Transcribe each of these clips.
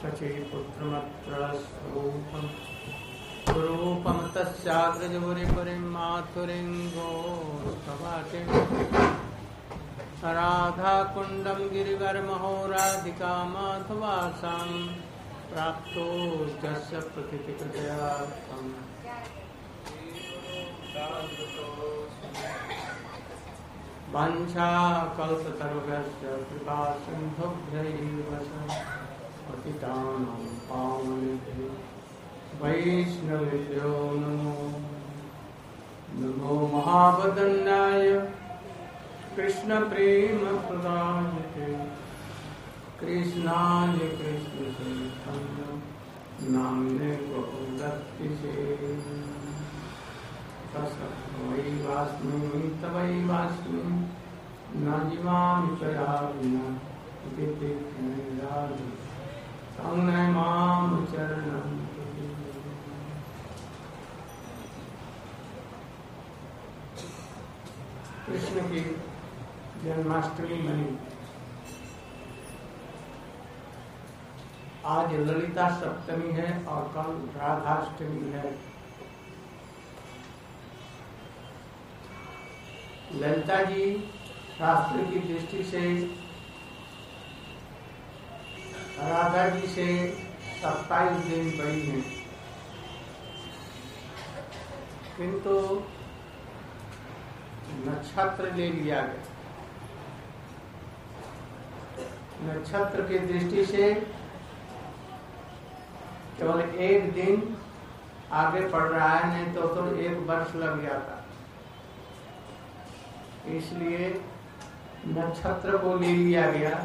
शचीपुत्रमत्र स्वरूपं तस्याग्रजमुनिपुरीं माथुरीं गोस्तवाटिं राधाकुण्डं गिरिवरमहोराधिका माधवासां प्राप्तो यस्य प्रतिकृतयार्थम् वाञ्छाकल्पतरुभ्यश्च कृपा सिन्धुभ्यैव पतितानां पावनेभ्यो वैष्णवेभ्यो नमो नमो महावदन्याय कृष्णप्रेमप्रदायते कृष्णाय कृष्णचैतन्य नाम्ने गोविन्दस्य वै वास्मि तवैवास्मि न जीवामि त्वया विना इति संज्ञा मां चरणं कृष्ण की जन्माष्टमी मनी। आज ललिता सप्तमी है और कल राधाष्टमी है। ललिता जी शास्त्र की दृष्टि से राधा जी से 27 दिन बड़ी हैं, किंतु नक्षत्र ले लिया गया। नक्षत्र की दृष्टि से केवल एक दिन आगे पड़ रहा है, नहीं तो 1 वर्ष लग जाता। इसलिए नक्षत्र को ले लिया गया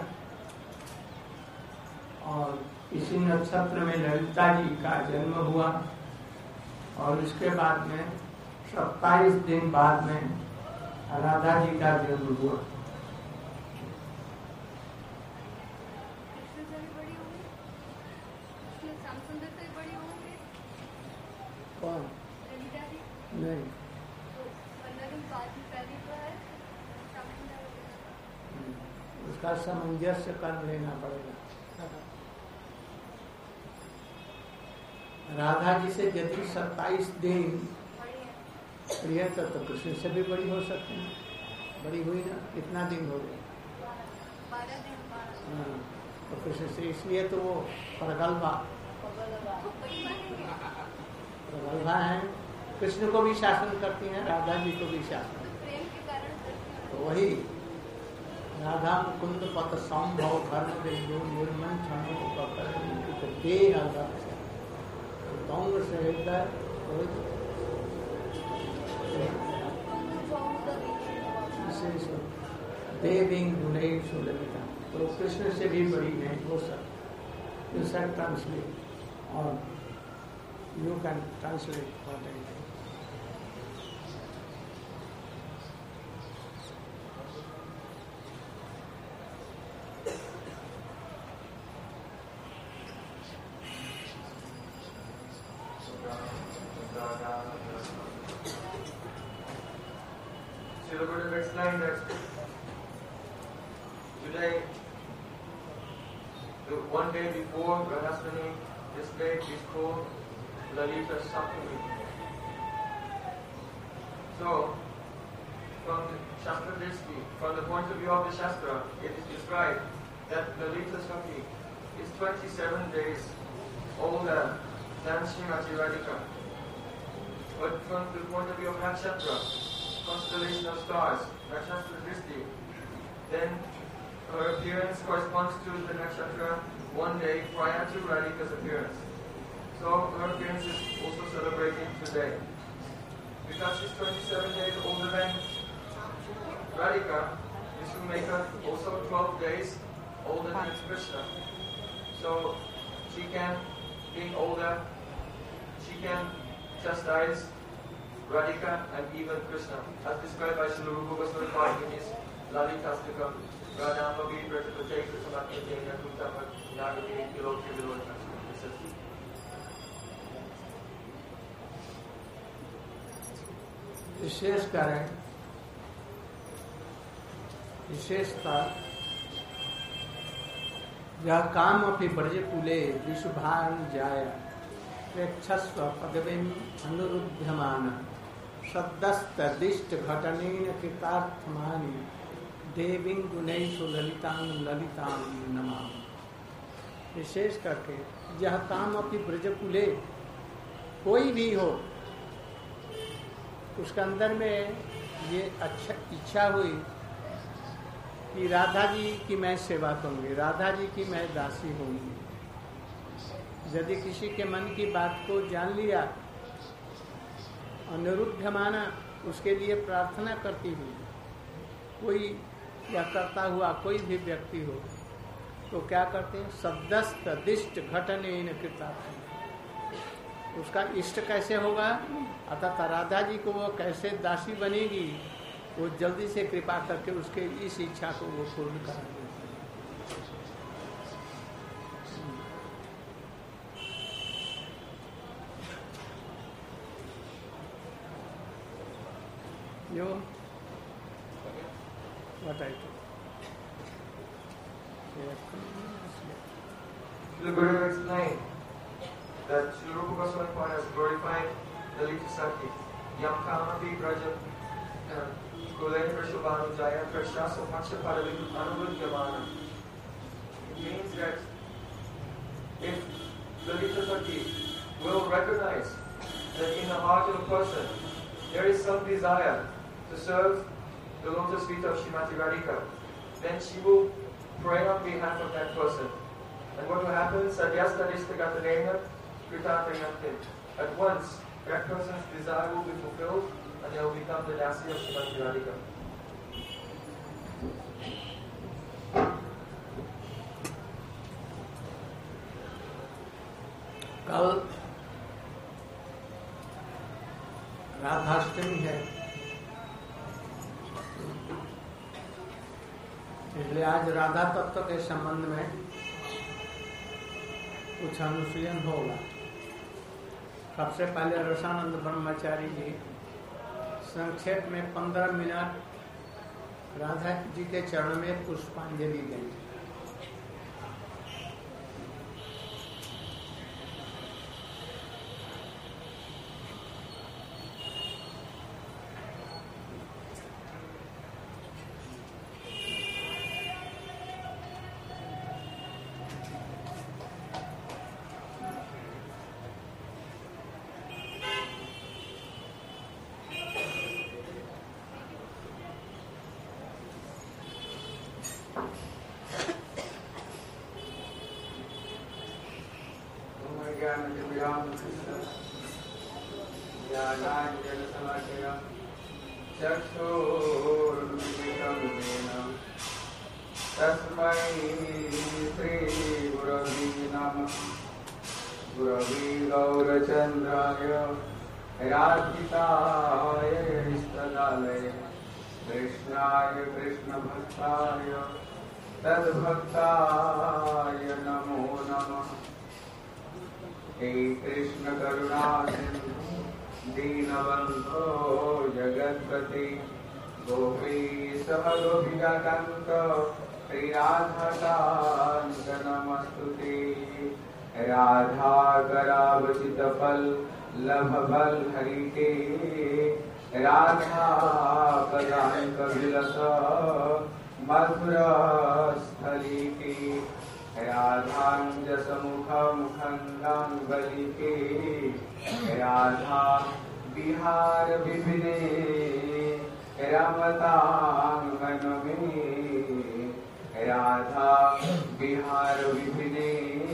और इसी नक्षत्र में ललिता जी का जन्म हुआ और उसके बाद में 27 दिन बाद में राधा जी का जन्म हुआ। कौन? नहीं, उसका सामंजस्य कर लेना पड़ेगा। राधा जी से यदि 27 दिन प्रिय तो कृष्ण से भी बड़ी हो सकती है। बड़ी हुई ना, कितना दिन हो गया? 12 दिन। तो कृष्ण से, इसलिए तो वो प्रगल्भा है। कृष्ण को भी शासन करती हैं, राधा जी को भी शासन। तो वही राधा मुकुंद पत संभव धर्म देव निर्मल क्षणों देवी गुणेश ललिता। तो कृष्ण से भी बड़ी नहीं हो सकती। You can translate or you can translate what I think. Explain that today, one day before Radhastami, this day is called Lalita Saptami. So, from the Shastra Drishti, from the point of view of the Shastra, it is described that Lalita Saptami is 27 days older than Srimati Radhika. But from the point of view of Nakshatra, constellation of stars, Nakshatra Drishti, then her appearance corresponds to the Nakshatra one day prior to Radhika's appearance. So her appearance is also celebrated today. Because she's 27 days older than Radhika, this will make her also 12 days older than Krishna. So she can, being older, she can chastise Radhika and even Krishna, as described by Srila Rupa Goswami in his Lalitastikam, Radhamavi Pratatake Samatmatena Kutama Nagami Kilokya Vilodha. विशेष कारण विशेषता यह काम अपि ब्रजकुले विशुभान जाय प्रेक्षस्व पदवीं अनुरुध्यमान सद्दस्तदिष्ट घटनेन कृतार्थमानि देवीं गुणैषु ललितां ललितां नमामि। विशेष करके यह काम अपि ब्रजकुले, कोई भी हो उसके अंदर में ये अच्छा इच्छा हुई कि राधा जी की मैं सेवा करूंगी, राधा जी की मैं दासी होंगी। यदि किसी के मन की बात को जान लिया, अनुरुद्ध माना, उसके लिए प्रार्थना करती हुई कोई या करता हुआ कोई भी व्यक्ति हो तो क्या करते हैं? सद्दस्त दिष्ट घटनेन कृतार्थ, उसका इष्ट कैसे होगा, अर्थात राधा जी को वो कैसे दासी बनेगी, वो जल्दी से कृपा करके उसके इस इच्छा को वो पूर्ण करा देते हैं। यो बताइए The Guru explained that Sri Rupa Goswami has glorified the Lita Sakhi. Yam Kamapi Braja Kulen Prashubhanu Jaya Prashasa Pakshapadavim Anurudyamana. It means that if the Lita Sakhi will recognize that in the heart of a person there is some desire to serve the lotus feet of Srimati Radhika, then she will pray on behalf of that person. And what will happen? Sadyastadistagatanena Kritatayamtim. At once, that person's desire will be fulfilled and they will become the dasi of Srimati Radhika. कल राधाष्टमी है, इसलिए आज राधा तत्व के संबंध में कुछ अनुशीलन होगा। सबसे पहले रसानंद ब्रह्मचारी जी संक्षेप में 15 मिनट राधा जी के चरण में पुष्पांजलि देंगे। तद्भक्ताय नमो नमः। हे कृष्ण करुणा सिंधु दीनबंधो जगत्पते गोपीश गोपिकान्त श्रीराधाकान्त नमस्तुते। राधा करावचित फल लभ बल हरिते राधा पदांक विलस मधुर स्थलिके राधांजस मुख मुखंगांगलिके राधा बिहार विपिने रमतांगन में राधा बिहार विपिने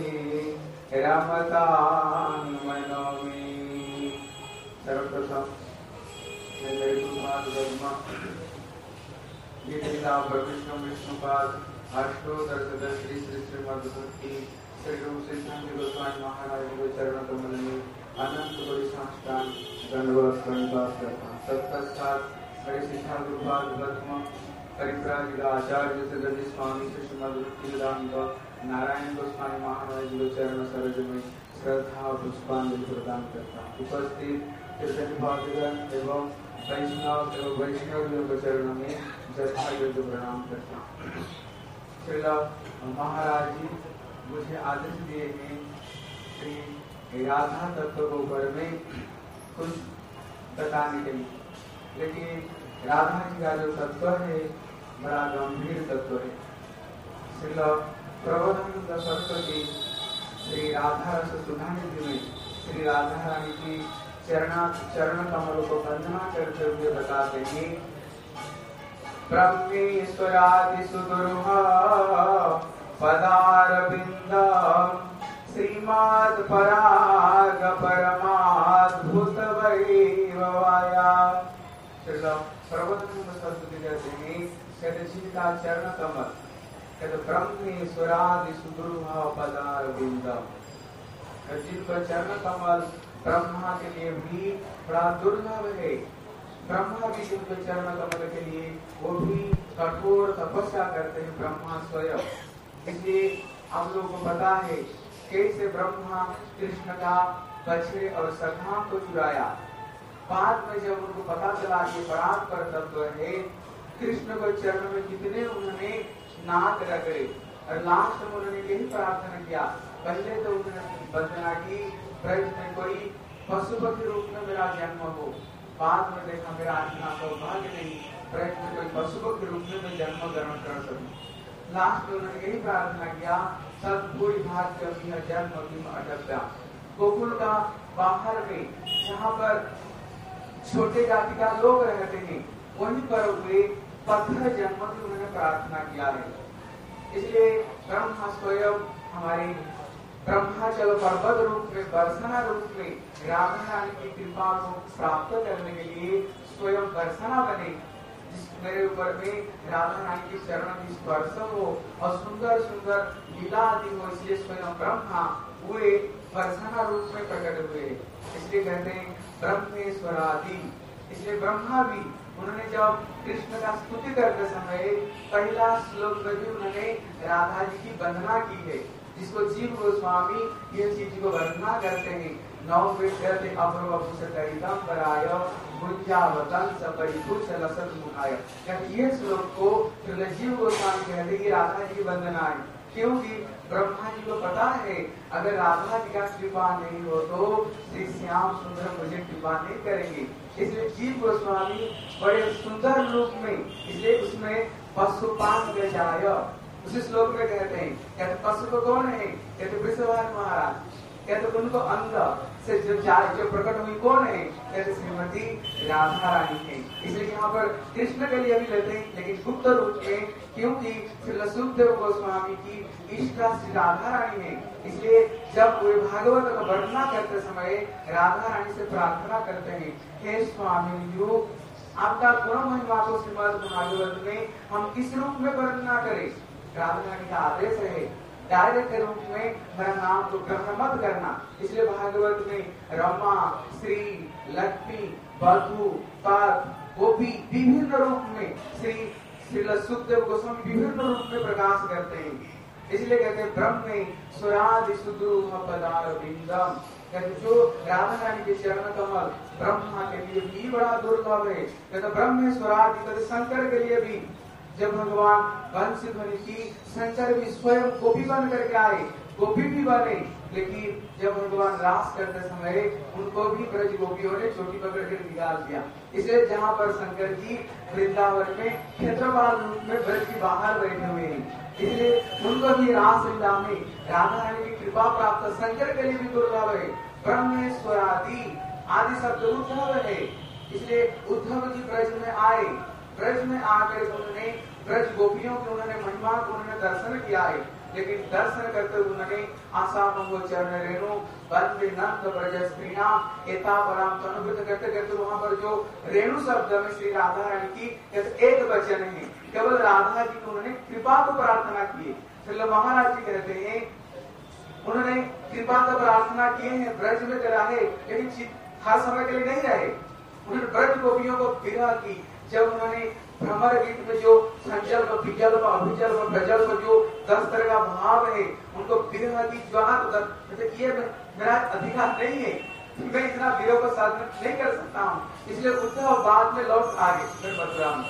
रमतांगन में। सर्वप्रथम विष्णु विष्णुपाद अष्टोत्तर श्री श्री श्रीमद्भक्ति श्री रूप सिद्धांत गोस्वामी महाराज के चरण कमल में अनंत बड़ी साष्टांग दंडवत प्रणिपात करता। तत्पश्चात श्री सिद्धांत गुरुपाद भस्म परिप्राजित आचार्य सिद्धि स्वामी श्री श्रीमद्भक्ति वेदांत नारायण गोस्वामी महाराज के चरण सरोज में श्रद्धा पुष्पांजलि प्रदान करता। उपस्थित चैतन्य भक्तगण एवं वैष्णव चरण में जथा योग्य प्रणाम करता। श्रीला महाराज जी मुझे आदेश दिए हैं श्री राधा तत्व को ऊपर में कुछ बताने के लिए, लेकिन राधा जी का जो तत्व है बड़ा गंभीर तत्व है। श्रील प्रबोधानंद सरस्वती श्री राधा रस सुधानिधि में श्री राधा रानी की चरण कमलों को वंदना करते हुए बताते हैं, ब्रह्मेश्वरादि सुदुर्ह पदारविंद श्रीमद् पराग परमाद्भुत वैभवाया। प्रबोधानंद सरस्वती कहते हैं, कहते जी का चरण कमल, कहते ब्रह्मेश्वरादि सुदुर्ह पदारविंद, जिनका चरण कमल ब्रह्मा के लिए भी बड़ा दुर्लभ है। ब्रह्मा भी जिनके चरण कमल के लिए वो भी कठोर तपस्या करते हैं, ब्रह्मा स्वयं। इसलिए हम लोगों को पता है कैसे ब्रह्मा कृष्ण का बछड़े और सखा को चुराया। बाद में जब उनको पता चला कि परात्पर तत्व है, कृष्ण को चरण में कितने उन्होंने नाक रगड़े और लास्ट में उन्होंने यही प्रार्थना किया। पहले तो उन्होंने वंदना की, ब्रज में कोई पशु के रूप में मेरा जन्म हो। बाद में देखा मेरा इतना सौभाग्य नहीं, ब्रज में कोई पशु के रूप में मैं जन्म ग्रहण कर सकूं। लास्ट में उन्होंने यही प्रार्थना किया, सदभूरि भाग्य जन्म अटकता। गोकुल का बाहर में जहाँ पर छोटे जाति का लोग रहते हैं, वहीं पर वे पत्थर जन्म की उन्होंने प्रार्थना किया है। इसलिए ब्रह्मा स्वयं हमारे ब्रह्माचल पर्वत रूप में, बरसना रूप में राधा रानी की कृपा को प्राप्त करने के लिए स्वयं बरसना बने, जिस मेरे ऊपर में राधा रानी की चरण की स्पर्श हो और सुंदर सुंदर लीला आदि हो। इसलिए स्वयं ब्रह्मा हुए बरसना रूप में प्रकट हुए। इसलिए कहते हैं ब्रह्मेश्वरादि। इसलिए ब्रह्मा भी उन्होंने जब कृष्ण का स्तुति करते समय पहला श्लोक में भी उन्होंने राधा जी की वंदना की है, जिसको जीव गोस्वामी ये चीज को वर्णना करते हैं। नौ विद्यते अपूर्वभूषितम पराय गुंजावतन सपरिभूष लसत मुखाय। ये श्लोक को जीव गोस्वामी कहते कि राधा जी की वंदना है, क्योंकि ब्रह्मा जी को पता है अगर राधा जी का कृपा नहीं हो तो श्री श्याम सुंदर मुझे कृपा नहीं करेंगे। इसलिए जीव गोस्वामी बड़े सुंदर रूप में, इसलिए उसमें पशुपान जाय उसी श्लोक में कहते हैं, कहते पशु को कौन है, कहते वृषभान महाराज। कहते उनको अंग से जो प्रकट हुई कौन है, कहते श्रीमती राधा रानी है। इसलिए यहाँ पर कृष्ण के लिए भी लेते हैं, लेकिन गुप्त रूप में, क्योंकि श्री सुखदेव गोस्वामी की इष्टा श्री राधा रानी है। इसलिए जब वे भागवत का वर्णना करते समय राधा रानी से प्रार्थना करते हैं, हे स्वामी जी आपका गुण महिमा को श्रीमद् भागवत में हम किस रूप में वर्णना करें। राधा रानी का आदेश है डायरेक्ट रूप में मेरा नाम को ग्रहण मत करना। इसलिए भागवत में रमा, श्री, लक्ष्मी, बधु, पद, गोपी विभिन्न रूप में श्री सुखदेव गोस्वामी विभिन्न रूप में प्रकाश करते हैं। इसलिए कहते हैं ब्रह्मेश्वरादि सुदुर्ह पदारविंदम। जो राधा रानी के चरण कमल ब्रह्मा के लिए भी बड़ा दुर्लभ है। कहते ब्रह्मेश्वरादि शंकर के लिए भी, जब भगवान बंसी ध्वनि की शंकर भी स्वयं गोपी बन करके आए, गोपी भी बने, लेकिन जब भगवान रास करते समय उनको भी ब्रज गोपियों ने चोटी पकड़ कर निकाल दिया। इसलिए जहाँ पर शंकर जी वृंदावन में क्षेत्रपाल रूप में ब्रज के बाहर बैठे हुए हैं, इसलिए उनको भी रास लीला में राधा रानी की कृपा प्राप्त शंकर के लिए भी दुर्लभ है। ब्रह्मेश्वरादि आदि शब्द उद्धव है। इसलिए उद्धव जी ब्रज में आए, ब्रज में आकर उन्होंने ब्रज गोपियों की उन्होंने महिमा को उन्होंने दर्शन किया है, लेकिन दर्शन करते हुए उन्होंने आशा मंगो चरण रेणु वंदे नंद ब्रज स्त्रीणा एता पराम तनुभृत करते करते वहां पर जो रेणु शब्द में श्री राधा रानी की एक वचन है, केवल राधा जी को उन्होंने कृपा को प्रार्थना की। श्री महाराज जी कहते हैं उन्होंने कृपा को प्रार्थना किए हैं, ब्रज में रहे, लेकिन हर समय के लिए नहीं रहे। उन्होंने ब्रज गोपियों को विरह की, जब उन्होंने भ्रमर गीत में जो संजल्प, विजल्प, अभिजल्प, प्रजल्प जो 10 तरह का भाव है, उनको विरह की ज्वाला, ये मेरा अधिकार नहीं है, मैं इतना विरह को साधन नहीं कर सकता हूँ। इसलिए उद्धव बाद में लौट आ गए फिर मथुरा में।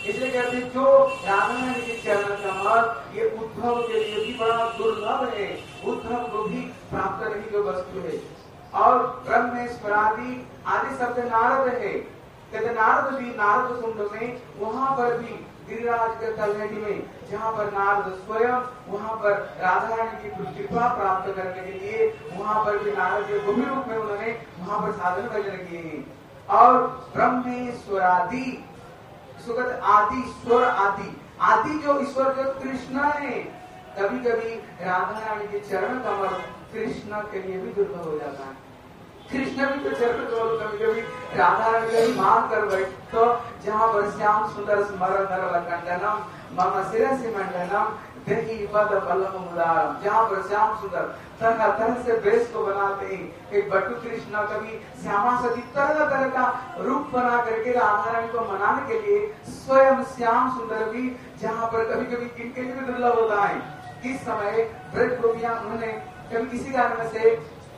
इसलिए कहते हैं जो राधा रानी के चरण कमल ये उद्धव के लिए भी बड़ा दुर्लभ है, उद्धव को भी प्राप्त करने की वस्तु है। और ब्रह्मेश्वरादि आदि शब्द नारद है, कहते नारद भी नारद कुंड में वहां पर भी गिरिराज के तलहटी में जहाँ पर नारद स्वयं वहां पर राधा रानी की कृपा प्राप्त करने के लिए वहां पर भी नारद के गुरु रूप में उन्होंने वहां पर साधन भजन किए हैं। और ब्रह्मेश्वरादि सुगत आदि स्वर आदि जो ईश्वर जो कृष्ण है, कभी कभी राधा रानी के चरण कमल कृष्ण के लिए भी दुर्लभ हो जाता है। कृष्ण भी तो चरण कमल कभी कभी राधा रानी का मांग कर बैठ तो जहाँ पर श्याम सुंदर स्मरण कंडनम मम शिरसि मंडनम दही पद बल्लभ मुदारम, जहाँ पर श्याम सुंदर तरह तरह से वेश को बनाते हैं। एक बटु कृष्ण कभी श्यामा सती तरह तरह का रूप बना करके राधा रानी को मनाने के लिए स्वयं श्याम सुंदर भी जहाँ पर कभी कभी किनके लिए भी दुर्लभ होता है। इस समय ब्रज गोपियां उन्होंने कभी किसी कारण में से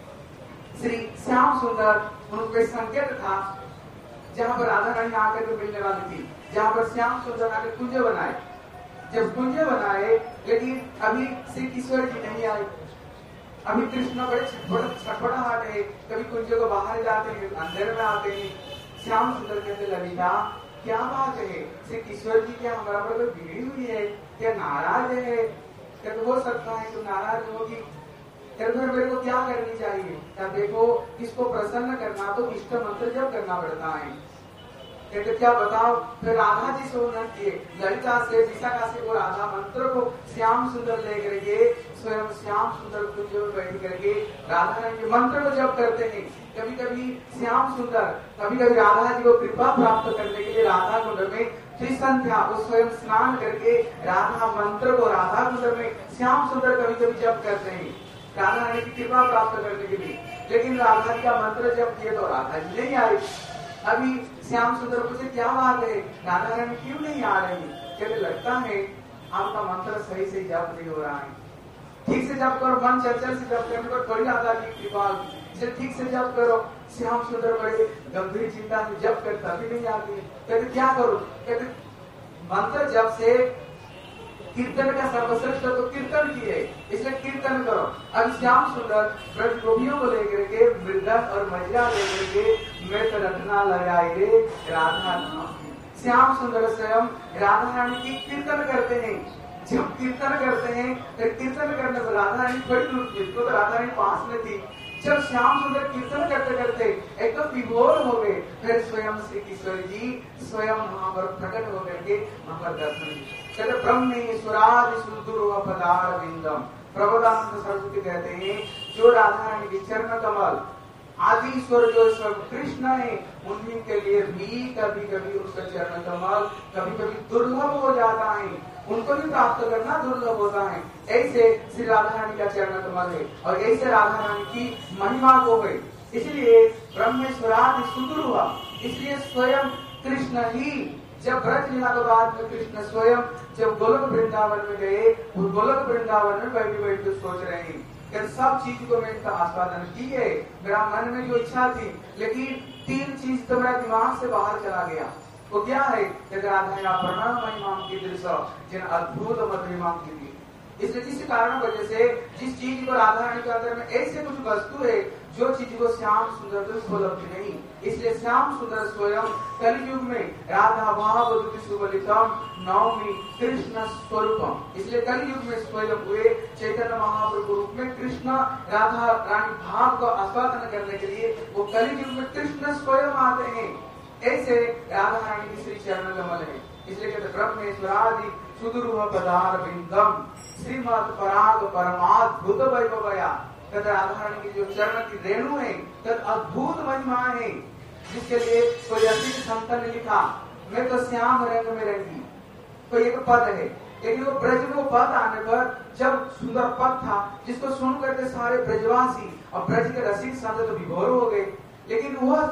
श्री श्याम सुंदर उनके संकेत था जहाँ पर राधा रानी आकर के मिलने वाली थी, जहाँ पर श्याम सुंदर आकर कुंज बनाए। जब कुंज बनाए लेकिन अभी श्री किशोर जी नहीं आए, अभी कृष्ण बड़े छटपटाहट है, कभी कुंज को बाहर जाते हैं, अंदर में आते हैं। श्याम सुंदर कहते ललिता क्या बात है, श्री किशोर जी क्या हमारा पर कोई बिगड़ी हुई है, क्या नाराज है? कहते हो सकता है तुम नाराज होगी, फिर मेरे को क्या करनी चाहिए? क्या देखो इसको प्रसन्न करना तो इष्ट मंत्र जब करना पड़ता है। कहते क्या बताओ? फिर राधा जी से उन्होंने किए, ललिता से विशाखा से वो राधा मंत्र को श्याम सुंदर लेकर के स्वयं श्याम सुंदर कुंज में बैठ करके राधा रानी के मंत्र को जब करते हैं। कभी कभी श्याम सुंदर, कभी कभी राधा जी को कृपा प्राप्त करने के लिए राधा कुंड में त्रिसंध्या वो स्वयं स्नान करके राधा मंत्र को राधा कुंड में श्याम सुंदर कभी कभी जब करते हैं राधा रानी की कृपा प्राप्त करने के लिए। लेकिन राधा जी का मंत्र जब किए तो राधा जी नहीं आई। अभी श्याम सुंदर पूछे क्या बात है, राधा रानी क्यों नहीं आ रही? कहते लगता है आपका मंत्र सही से जप नहीं हो रहा है, ठीक से जप करो, मन चंचल से जप करने पर थोड़ी राधा की कृपा, इसे ठीक से जप करो। श्याम सुंदर बड़े गंभीर चिंता से जप करता भी नहीं आती। कहते क्या करो? कहते मंत्र जप से कीर्तन का सर्वश्रेष्ठ तो कीर्तन की है, इसलिए कीर्तन करो। अब श्याम सुंदर ब्रज गोपियों को लेकर के मृदंग और मजरा लेकर के मैं तो रटना लगाए रे राधा नाम। श्याम सुंदर स्वयं राधा रानी की कीर्तन करते हैं। जब कीर्तन करते हैं तो कीर्तन करने पर राधा रानी बड़ी दूर थी, तो राधा रानी पास में थी। जब श्याम सुंदर कीर्तन करते करते एक तो विभोर हो गए, फिर स्वयं श्री किशोर जी स्वयं वहां पर प्रकट होकर के वहां पर दर्शन दिए। कहते ब्रह्मेश्वरादि सुदुर्व पदार बिंदम, प्रबोधानंद सरस्वती कहते हैं जो राधा रानी के चरण कमल आदि ईश्वर जो ईश्वर कृष्ण है उन्हीं के लिए भी कभी कभी उसका चरण कमल कभी कभी दुर्लभ हो जाता है, उनको भी प्राप्त करना दुर्लभ होता है। ऐसे श्री राधा रानी का चरण कमल है और ऐसे राधा रानी की महिमा को है। इसलिए ब्रह्मेश्वरादि सुदूर हुआ, इसलिए स्वयं कृष्ण ही जब ब्रज लीला के बाद में कृष्ण स्वयं जब गोलोक वृंदावन में गए, उस गोलोक वृंदावन में बैठे बैठे सोच रहे हैं कि सब चीज को मैंने आस्वादन की है, मेरा मन में जो इच्छा थी, लेकिन तीन चीज तो मेरा दिमाग से बाहर चला गया। वो क्या है? राधा प्रणव महिमा की दृश्य जिन अद्भुत महिमा की थी। इसलिए जिस कारण वजह से जिस चीज को राधा रानी के अंदर में ऐसे कुछ वस्तु है जो चीज को श्याम सुंदर तो उपलब्ध नहीं, इसलिए श्याम सुंदर स्वयं कलयुग में राधा भाव सुबलितम नवमी कृष्ण स्वरूपम, इसलिए कलयुग में स्वयं हुए चैतन्य महाप्रभु रूप में कृष्ण राधा रानी भाव को आस्वादन करने के लिए वो कलयुग में कृष्ण स्वयं आते हैं। ऐसे राधा रानी की श्री चरण कमल है। इसलिए कहते ब्रह्मेश्वरादि सुदूर पदार बिंदम श्रीमद पराग परमाद्भुत वैभवया, कहते राधा रानी की जो चरण की रेणु है तद अद्भुत महिमा है, जिसके लिए कोई रसिक संत ने लिखा मैं तो श्याम रंग में रंगी, कोई एक पद है, लेकिन वो ब्रज में वो पद आने पर जब सुंदर पद था जिसको सुन करके सारे ब्रजवासी और ब्रज के रसिक संत तो विभोर हो गए। लेकिन वह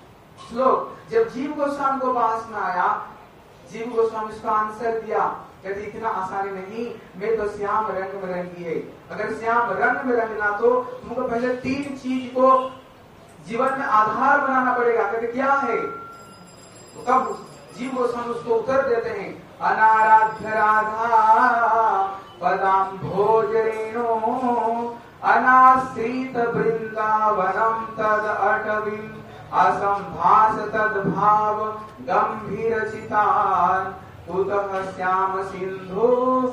श्लोक जब जीव गोस्वामी को पास में आया, जीव गोस्वामी उसका आंसर दिया, कहते इतना आसानी नहीं, मैं तो श्याम रंग में रंगी है। अगर श्याम रंग में रंगना तो तुमको पहले तीन चीज को जीवन में आधार बनाना पड़ेगा। कहते क्या है? तो कब जीव गोस्वामी उसको उत्तर देते हैं, अनाराध्य राधा पदाम्भोज रेणु अनाश्रित वृंदावनम तद अटवीं असंभास तद्भाव गंभीर चितान कुतः श्याम सिंधु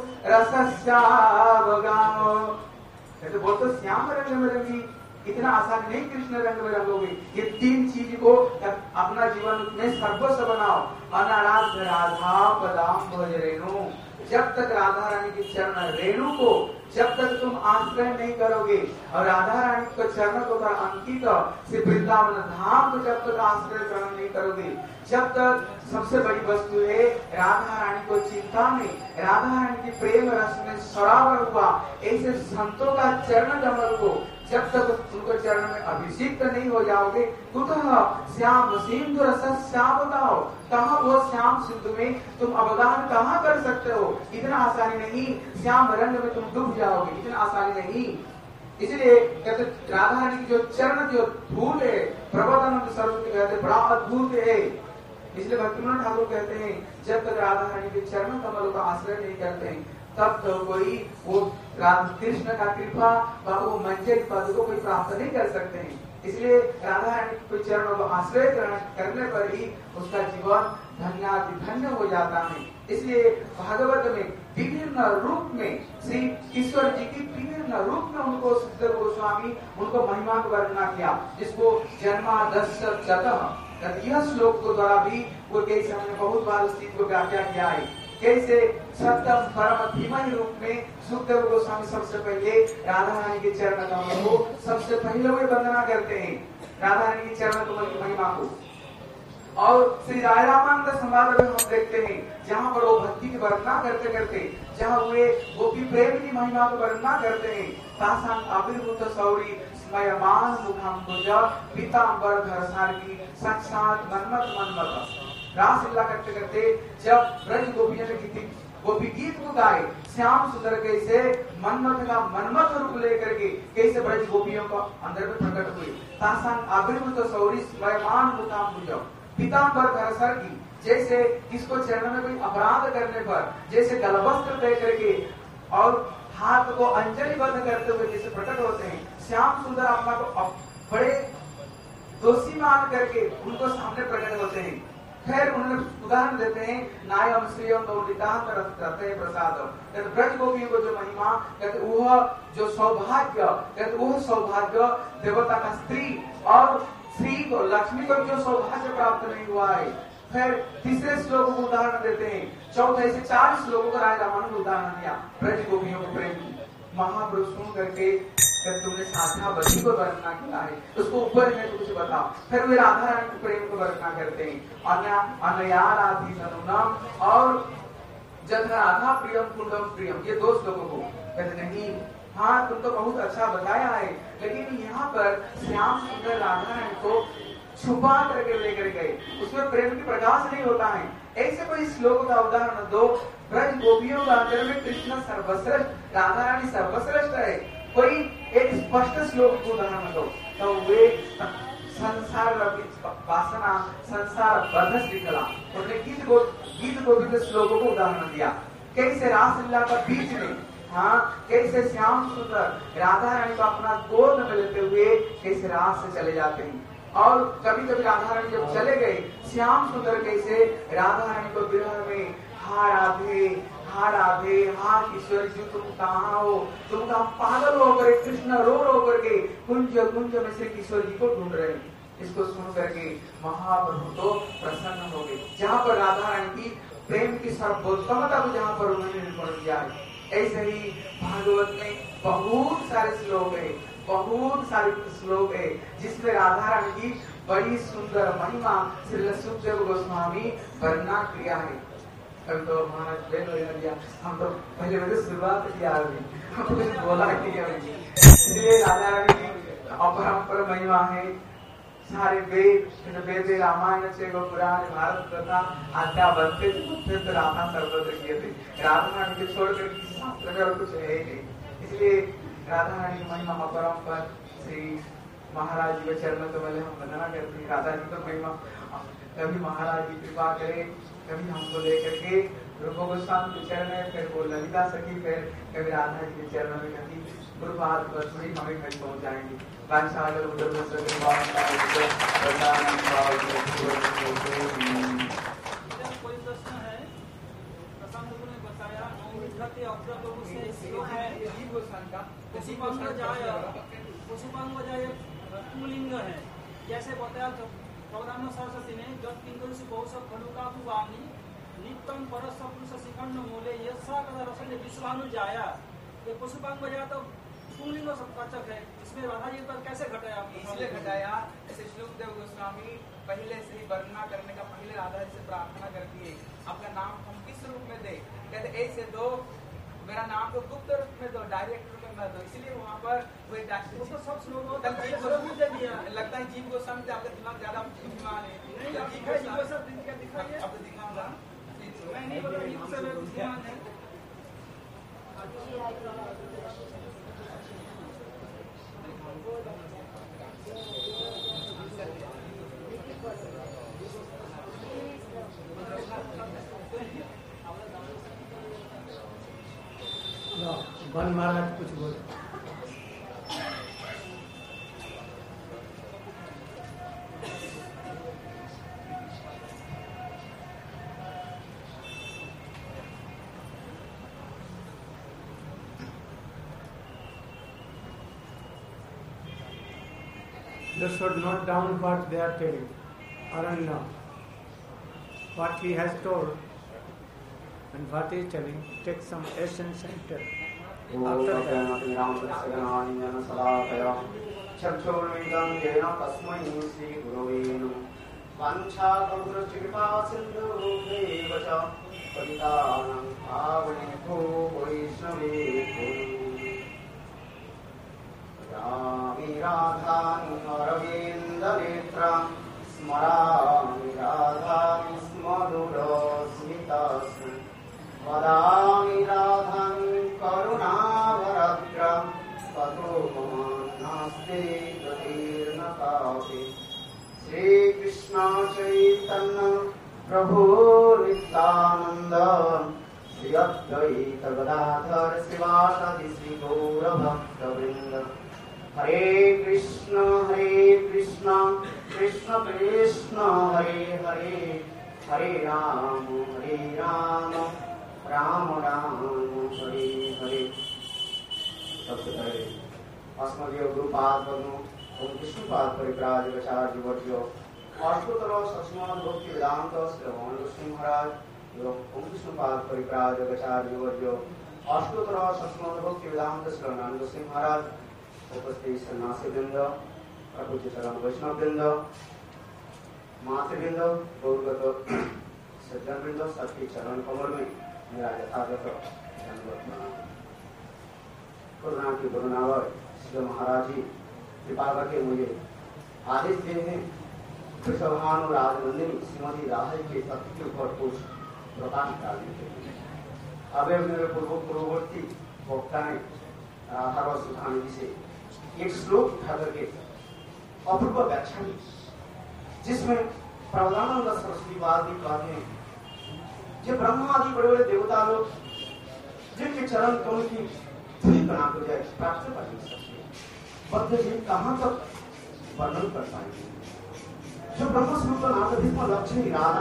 रसस्यावगाम। कहते बोलते श्याम रंग में रंगी, इतना आसान नहीं कृष्ण रंग में रंगोगे। ये तीन चीज को अपना जीवन में सर्वस्व बनाओ। अनाराध्य राधा पदाम्भोज रेणु, जब तक राधा रानी के चरण रेणु को जब तक तुम आश्रय नहीं करोगे और राधा रानी के चरण को अंकित से वृंदावन धाम को जब तक आश्रय ग्रहण नहीं करोगे, जब तक सबसे बड़ी वस्तु है राधा रानी को चिंता में, राधा रानी के प्रेम रस में सरावर हुआ ऐसे संतों का चरण कमल को जब तक उनको चरण में अभिषिक्त नहीं हो जाओगे, कुतः श्याम सिंधु रसस्यावगाओ, कहाँ वो श्याम सिंधु में तुम अवगाहन कहाँ कर सकते हो? इतना आसानी नहीं, श्याम रंग में तुम डूब जाओगे, इतना आसानी नहीं। इसलिए कहते राधा रानी की जो चरण जो धूल है, प्रबोधानंद सरस्वती कहते बड़ा अद्भुत है। इसलिए भक्तिविनोद ठाकुर कहते हैं जब तक राधा रानी के चरण कमलों का आश्रय नहीं करते हैं तब तो कोई वो राधा कृष्ण का कृपा व वो मंजर पद को कोई प्राप्त नहीं कर सकते हैं। इसलिए राधा रानी के चरणों को आश्रय करने पर ही उसका जीवन धन्य हो जाता है। इसलिए भागवत में विभिन्न रूप में श्री ईश्वर जी की विभिन्न रूप में उनको सुखदेव गोस्वामी उनको महिमा को वर्णना किया, जिसको जन्मादस्यतः यह श्लोक को द्वारा भी वो कैसे हमने बहुत बार उस चीज को व्याख्या किया है। कैसे सत्यम परम धीमहि रूप में सुखदेव गोस्वामी सबसे पहले राधा रानी के चरण कमल को सबसे पहले वे वंदना करते हैं, राधा रानी के चरण कमल की महिमा को। और श्री राय रामानंद संवाद में हम देखते हैं जहाँ पर वो भक्ति की वर्णना करते करते जहाँ वे गोपी प्रेम की महिमा को वर्णना करते हैं, तासां अभिभूत सौरी स्मयमान मुखाम्बुज पीतांबर धरसार की साक्षात मन्मथ रासलीला करते करते जब ब्रज गोपियों ने गोपी गीत को गाए, श्याम सुंदर कैसे मन्मथ का मन्मथ रूप लेकर के कैसे ब्रज गोपियों को अंदर में प्रकट हुए। तासां अभिभूत सौरी स्मयमान मुखाम्बुज पीतांबर धरसार की, जैसे किसको चरण में कोई अपराध करने पर जैसे गलवस्त्र दे करके और हाथ को अंजलिबद्ध करते हुए जैसे प्रकट होते हैं, श्याम सुंदर अपना को बड़े दोषी मान करके उनको सामने प्रकट होते हैं। फिर उन्होंने उदाहरण देते हैं नायम श्रेयम गौरितांत रते प्रसाद, कहते ब्रज गोपियों को जो महिमा, कहते वह जो सौभाग्य, कहते वह सौभाग्य देवता का स्त्री और श्री को लक्ष्मी को जो सौभाग्य प्राप्त नहीं हुआ है। फिर तीसरे श्लोक को उदाहरण देते हैं, चौथे से 4 श्लोकों को राय रामानंद उदाहरण दिया ब्रज गोपियों को प्रेम की। महापुरुष सुन करके तुमने साध्यावती को वर्णना किया है, उसको ऊपर में कुछ बताओ। फिर वे राधा रानी के प्रेम को वर्णना करते हैं, अनया राधी तनुनाम और जथा राधा प्रियम कुंडम प्रियम, ये 2 श्लोकों को कहते नहीं। हाँ तुम तो बहुत अच्छा बताया है, लेकिन यहाँ पर श्याम सुंदर राधा रानी को छुपा करके लेकर गए, उसमें प्रेम की प्रकाश नहीं होता है। ऐसे कोई श्लोक का उदाहरण दो, ब्रज गोपियों का अंदर में कृष्ण सर्वश्रेष्ठ, राधा रानी सर्वश्रेष्ठ है, कोई एक स्पष्ट श्लोक को उदाहरण दो। तो वे संसार वासना संसार बद्ध श्रृंखला, उन्होंने गीत गोविंद श्लोकों को उदाहरण दिया। कैसे रासलीला का बीच में, हाँ कैसे श्याम सुंदर राधा रानी को अपना गोद में लेते हुए कैसे रास से चले जाते हैं, और कभी कभी राधा रानी जब चले गए, श्याम सुंदर कैसे राधा रानी को विरह में हा राधे हा किशोर जी तुम कहाँ हो, तुम कहाँ पागल होकर कृष्ण रो करके कुंज में से किशोर जी को ढूंढ रहे हैं। इसको सुन करके महाप्रभु तो प्रसन्न हो गए, जहाँ पर राधा रानी की प्रेम की सर्वोत्तमता को जहाँ पर उन्होंने निरूपण किया है। ऐसे ही भागवत में बहुत सारे श्लोक है, बहुत सारे श्लोक है जिसमें राधा रानी की बड़ी सुंदर महिमा श्री सुखदेव गोस्वामी वर्णना किया है। अभी तो महाराज हम तो पहले शुरुआत किया, हम कुछ बोला किया, इसलिए राधा रानी की अपरंपर महिमा है। सारे वेद रामायण से पुराण भारत कथा आज्ञा बनते तो राधा सर्वत्र किए थे, राधा रानी को छोड़कर किसी शास्त्र में और कुछ है नहीं। इसलिए राधा रानी की महिमा अपरंपर श्री महाराज जी के चरणों तो पहले हम वंदना करते हैं। राधा जी तो महिमा, कभी महाराज जी कृपा करे, कभी हमको लेकर के रूप गोस्वामी के चरण में, फिर वो ललिता सखी, फिर कभी राधा जी के चरणों में, कभी गुरुपाद पर थोड़ी हमें घर पहुंच जाएंगे। बादशाह उधर में सभी कोई प्रश्न है? प्रसंग ने बताया पुलिंग है, जैसे बताया प्रवदान सरस्वती ने जब किंकर से बहुत सब खलुका वाणी नित्यम परस पुरुष शिखंड मूले यशा कदा रसन विश्वानु जाया। ये पशुपांग बजाया तो पुलिंग वाचक है, इसमें राधा जी पर कैसे घटाया? इसलिए घटाया, ऐसे श्लोक देव गोस्वामी पहले से ही वर्णना करने का पहले राधा जी से प्रार्थना करती है, आपका नाम हम किस रूप में दे? कहते ऐसे दो, मेरा नाम तो गुप्त रूप में दो, डायरेक्ट रूप में मत दो। इसलिए वहाँ पर वो सब श्लोक लगता है जीव गोस्वामी से आपका दिमाग ज्यादा बुद्धिमान है। आपको दिखाऊंगा, मैं नहीं बोला जीव से बुद्धिमान है। वन महाराज कुछ बोले। You should note down what they are telling. Aranya, what he has told and what he is telling, take some essence and tell. After that, राधानि अरविन्दनेत्रं स्मरामि राधानि स्मधुरस्मितास्मि वदामि राधानि करुणावरद्रं ततो मम नास्ति गतिर्न कापि। श्रीकृष्ण चैतन्य प्रभु नित्यानन्द श्री अद्वैत गदाधर श्रीवासादि श्री गौरभक्तवृन्द। हरे कृष्ण कृष्ण कृष्ण हरे हरे, हरे राम राम राम हरे हरे। सबसे पहले अस्मदीय गुरुपाद पद्म ओम विष्णुपाद परिव्राजकाचार्य वर्यो अष्टोत्तर सचमन भक्ति वेदांत श्री भगवान विष्णु महाराज एवं ओम विष्णुपाद परिव्राजकाचार्य वर्यो अष्टोत्तर सचमन भक्ति वेदांत श्री आनंद सिंह महाराज, उपस्थित सन्यासी वृंद, प्रभुजी चरण वैष्णव वृंद, मातृवृंद, गौरगत सज्जन वृंद, सबके चरण कमल में मेरा यथागत धन्यवाद प्रणाम। कोरोना की करुणावर श्री महाराज जी कृपा करके मुझे आदेश दिए हैं कृष्णभानु राजनंदिनी श्रीमती राधा के तत्व के ऊपर कुछ प्रकाश डालने के लिए। अब मेरे पूर्ववर्ती वक्ता ने राधा और सुधानी जी से एक श्लोक उठा करके अपूर्व व्याख्या की, जिसमें प्रवदानंद सरस्वती बात भी कहते हैं जो ब्रह्मा आदि बड़े बड़े देवता लोग जिनके चरण कमल की धूल बना को जाए प्राप्त कर नहीं सकते, बद्ध जीव कहाँ तक वर्णन कर पाएंगे। जो ब्रह्म स्वरूप नाथ लक्ष्मी राधा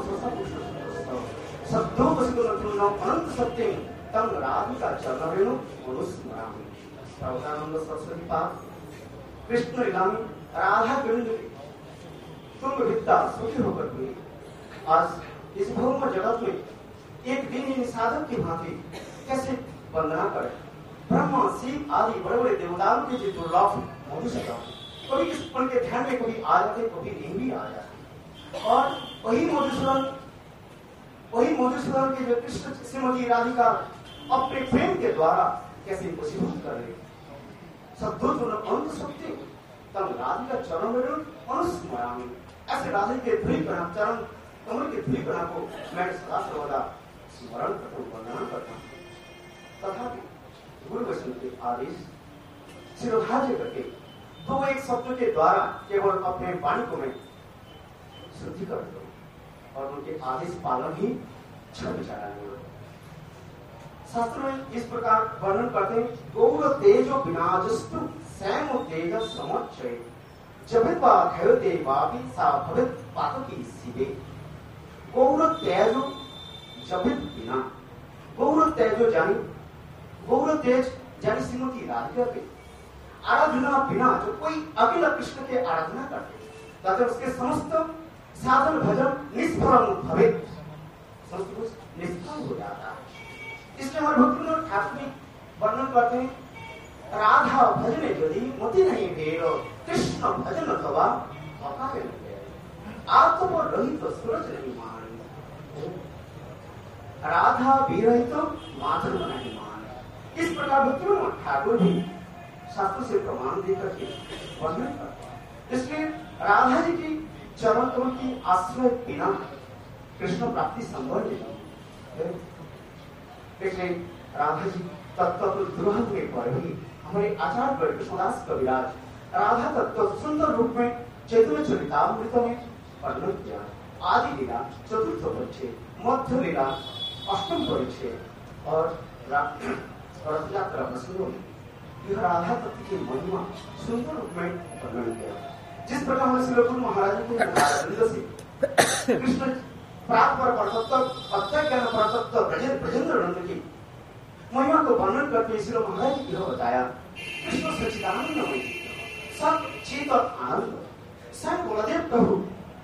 शब्दों अनंत सत्य तम राधिका चरणरेणु मनुस्मरामि। प्रवदानंद सरस्वती पाद कृष्ण लीलामी राधा गोविंद तुंग विद्या सुखी होकर हुई। आज इस भौम जगत में एक दिन इन साधक की भांति कैसे वंदना करे। ब्रह्मा शिव आदि बड़े बड़े देवताओं के जो दुर्लभ मधुसूदन कभी इस पल के ध्यान में कभी आ जाते, कभी नहीं भी आ जाते, और वही मधुसूदन के जो कृष्ण श्रीमती राधिका अपने प्रेम के द्वारा कैसे वशीभूत कर रहे। अंत सत्य तब राधिका चरण में अनुस्मरामि। ऐसे राधे के धूलिकणा चरण कमल के धूलिकणा को मैं सदा सर्वदा स्मरण करता हूँ, वंदना करता हूँ। तथापि गुरु वैष्णव के आदेश शिरोधार्य करके तो एक शब्द के द्वारा केवल अपने वाणी को मैं शुद्धि कर दो और उनके आदेश पालन ही छल चढ़ाने वाला। शास्त्र में इस प्रकार वर्णन करते हैं, गौर तेजो विनाजस्तु सैम तेज समुच्चय जभित्वा खयते वापि सा भवित पातकी शिवे। गौर तेजो जभित बिना, गौर तेजो जानी, गौर तेज जानी श्रीमती राधिका के आराधना बिना जो कोई अकेला कृष्ण के आराधना करते ताकि उसके समस्त साधन भजन निष्फल भवित, समस्त कुछ निष्फल हो जाता है। इसलिए हमारे भक्तों आत्मिक वर्णन करते हैं, राधा भजने यदि मति नहीं भेड़ो कृष्ण भजन अथवा अकाले आत्म तो रहित तो सूरज नहीं मान, राधा भी रहित तो माधव नहीं मान। इस प्रकार भक्तों ठाकुर भी शास्त्र से प्रमाण देकर के वर्णन करते हैं। इसलिए राधा जी की चरण कमल की आश्रय बिना कृष्ण प्राप्ति संभव नहीं। इसलिए राधा जी तत्व द्रोह में पर भी हमारे आचार्य कृष्णदास कविराज राधा तत्व सुंदर रूप में चैतन्य चरितामृत में वर्णन किया। आदि लीला चतुर्थ परिच्छेद, मध्य लीला अष्टम परिच्छेद और रथ यात्रा प्रसंगों में यह राधा तत्व की महिमा सुंदर रूप में वर्णन किया। जिस प्रकार हमें श्री गुरु महाराज के से कृष्ण प्राप्त परतत्व अत्यज्ञान परतत्व ब्रजेंद्र नंद की महिमा को वर्णन करके श्री महाराज जी यह बताया, कृष्ण सच्चिदानंदमय सब चेत और आनंद स्वयं बलदेव प्रभु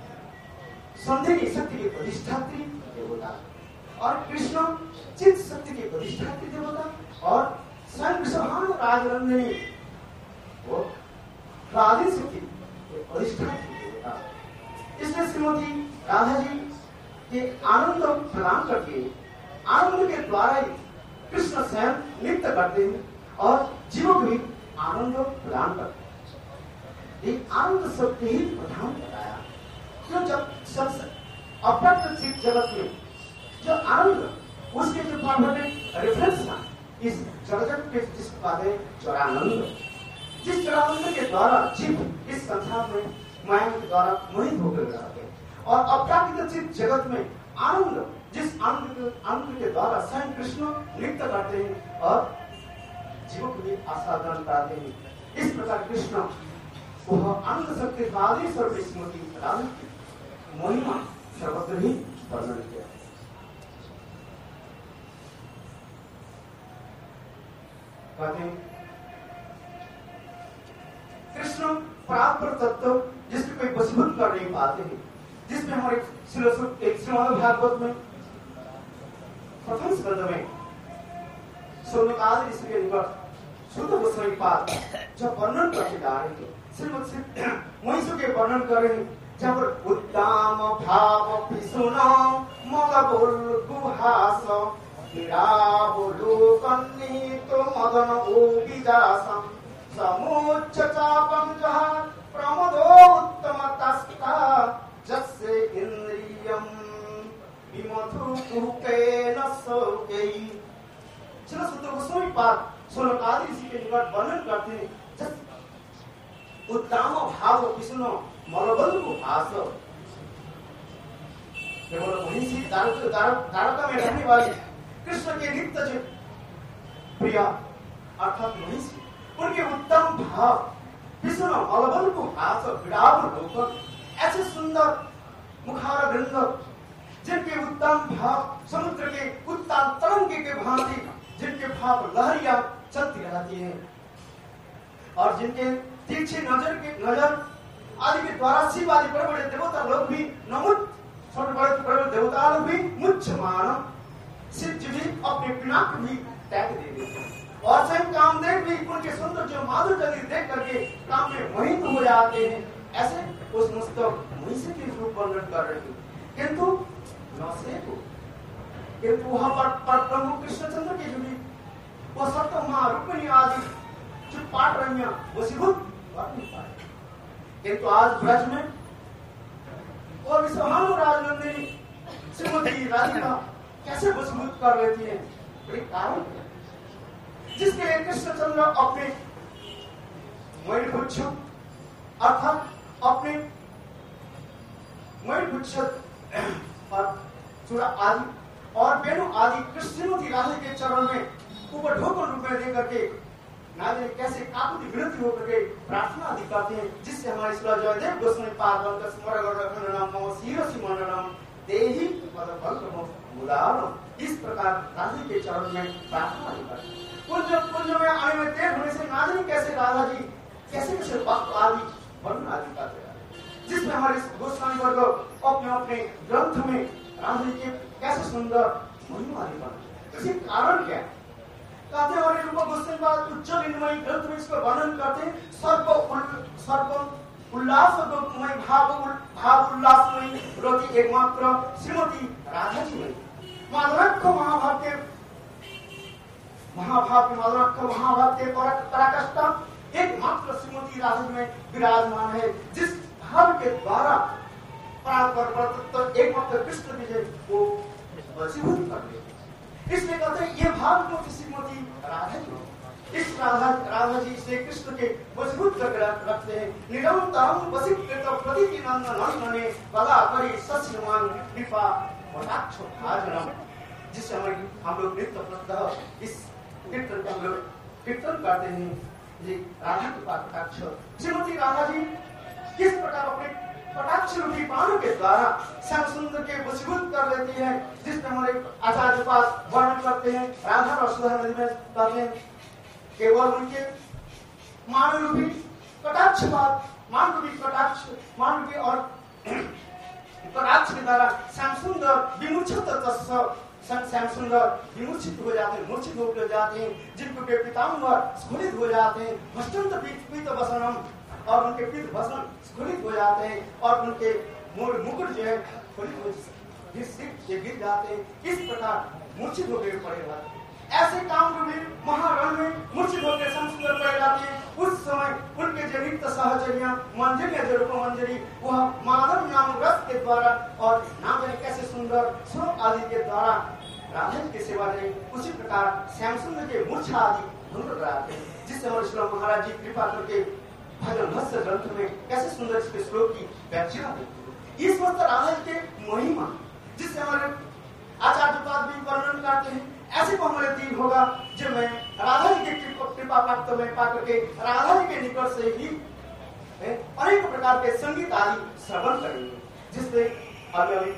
संधिनी शक्ति के अधिष्ठात्री देवता और कृष्ण चित शक्ति के अधिष्ठात्री देवता और स्वयं कृष्ण राजनंदिनी वो राधे शक्ति के अधिष्ठात्री देवता। इसलिए श्रीमती राधा जी ये आनंद प्रदान करके आनंद के द्वारा ही कृष्ण स्वयं नृत्य करते हैं और जीवों को भी आनंद प्रदान करते हैं। ये आनंद शब्द ही प्रधान बताया, क्यों जब सब अप्रत्यक्ष जगत में जो आनंद उसके जो परमानेंट रेफरेंस था इस जगत के जिस बात है चौरानंद, जिस चौरानंद के द्वारा जीव इस संसार में माया के द्वारा मोहित होकर रहते हैं और अप्राकृत जगत में आनंद जिस आनंद के द्वारा स्वयं कृष्ण नृत्य करते हैं और जीवों को भी आस्वादन कराते हैं। इस प्रकार कृष्ण वह आनंद शक्ति राधे सर्व स्मृति राधा की महिमा सर्वत्र ही वर्णन किया। कहते हैं कृष्ण प्राप्त तत्व जिसको कोई वशीभूत कर नहीं पाते हैं, जिसमें हमारे श्रीमद् भागवत में प्रथम स्कंद में सोनकादि ऋषि के निकट शुद्ध गोस्वामी पाद जब वर्णन करके जा रहे हैं, श्रीमद् महिषु के वर्णन कर रहे हैं, जहाँ पर उत्तम भाव पिसुना मद बोल गुहास गिरा बोलो कन्नी तो मदन ओ विजासम समुच्च चापम जहा प्रमोदो उत्तम तस्ता जस्से इंद्रियम विमथु कुके न सोकेई। चलो सूत्र गोस्वामी पाद सोनकादि ऋषि के निकट वर्णन करते हैं, जब उत्तम भाव विष्णु मलबंधु भास केवल महिषी द्वारका में रहने वाले कृष्ण के नित्य जो प्रिय अर्थात महिषी उनके उत्तम भाव विष्णु मलबंधु भास विराम लोकन ऐसे सुंदर मुखार वृंद जिनके उत्तम भाव समुद्र के उत्ताल तरंग के भांति जिनके भाव लहरियां चलती रहती हैं और जिनके तीक्षी नजर आदि के द्वारा शिव आदि बड़े बड़े देवता लोग भी नमुत छोटे बड़े देवता लोग भी मुच्छमान शिव जी भी अपने पिनाक भी त्याग दे देते हैं और स्वयं कामदेव भी उनके सुंदर जो माधुर्य देख करके काम में मोहित हो जाते हैं। ऐसे उस मुस्तक महिषी के रूप वर्णन कर रहे हैं, किंतु वहां पर प्रभु कृष्णचंद्र के जो भी वो सप्तम रुक्मिणी आदि जो पाठ रही वशीभूत कर नहीं पाए, किंतु आज ब्रज में और विश्वभानु राजनंदिनी श्रीमती राधिका कैसे वशीभूत कर लेती है, बड़े कारण जिसके लिए कृष्णचंद्र अपने मयूरभुज अर्थात अपने मयूर वृक्ष और चूड़ा आदि और वेणु आदि कृष्णमती राधा के चरण में ऊपर ढोकर रूप में देकर के ना जाने कैसे काकुति विनती होकर के प्रार्थना आदि करते हैं, जिससे हमारे श्री जयदेव गोस्वामी पाद बंद स्मरण नमो शिरसि मंडलम देहि पदपल्लवम मुदारम, इस प्रकार राधा के चरण में प्रार्थना आदि करते हैं। कुंज में आने में देर होने से ना जाने कैसे राधा जी कैसे कैसे भक्त आदि वर्णन आदि करते हैं, जिसमें हमारे गोस्वामी वर्ग अपने अपने ग्रंथ में राधा जी के कैसे सुंदर महिमा आदि करते हैं। इसके कारण क्या है? कहते हैं हमारे रूप गोस्वामी उज्जवल इनमय ग्रंथ में इसका वर्णन करते हैं। सर्व उल्लासमय भाव उल्लासमय रोती एकमात्र श्रीमती राधा जी में माधुरक्ष महाभाव के पराकाष्ठा एकमात्र श्रीमती राधा जी में विराजमान है, जिस भाव के द्वारा परात्पर एकमात्र कृष्ण विजय को वशीभूत कर देते। इसलिए कहते हैं ये भाव को श्रीमती राधा जी, इस राधा जी से कृष्ण के वशीभूत कर रखते हैं। निरंतरम वशीकृत प्रतिदिनंदन ने बला परि सस्यमान कृपा कटाक्ष भाजनम, जिससे हम लोग नित्य प्रत्यह इस कीर्तन का हम लोग कीर्तन करते हैं। ये राधा की कटाक्ष श्रीमती राधा जी किस प्रकार अपने कटाक्ष रूपी बाणों के द्वारा श्याम सुंदर के वशीभूत कर लेती है, जिसमें हमारे आचार्य पास वर्णन करते हैं। राधा और सुधा नदी में कहते हैं केवल उनके मान रूपी कटाक्ष मान रूपी कटाक्ष मान रूपी और कटाक्ष के द्वारा श्याम सुंदर विमुचित श्याम सुंदर विमुचित हो जाते हैं, मूर्छित हो जाते हैं, जिनको के पिताम्बर स्खलित हो जाते हैं, भस्टंत पीत वसनम, और उनके पीत वसन स्खलित हो जाते हैं और उनके मुकुट जो है गिर जाते हैं। इस प्रकार मूर्छित होकर पड़े रहते हैं। ऐसे काम रूपी महारण में मूर्छित होकर संस्कृत पड़े जाते हैं। उस समय उनके जो नित्य सहचर्या मंजरी या जो रूप मंजरी वह माधव नाम रस के द्वारा और नाम कैसे सुंदर स्वरूप आदि के द्वारा राधा जी की सेवा करें। उसी प्रकार श्याम सुंदर के मूर्छा आदि भंग कराते हैं, जिससे हमारे श्री महाराज जी कृपा करके भजन भस्य ग्रंथ में कैसे सुंदर इसके श्लोक की व्याख्या देते हैं। इस वक्त राधा जी के महिमा जिससे हमारे आचार्य पाद भी वर्णन करते हैं। ऐसे को हमारे दिन होगा जब मैं राधा जी की कृपा प्राप्त में पाकर के राधा जी के निकट से ही अनेक प्रकार के संगीत आदि श्रवण करेंगे, जिससे अभी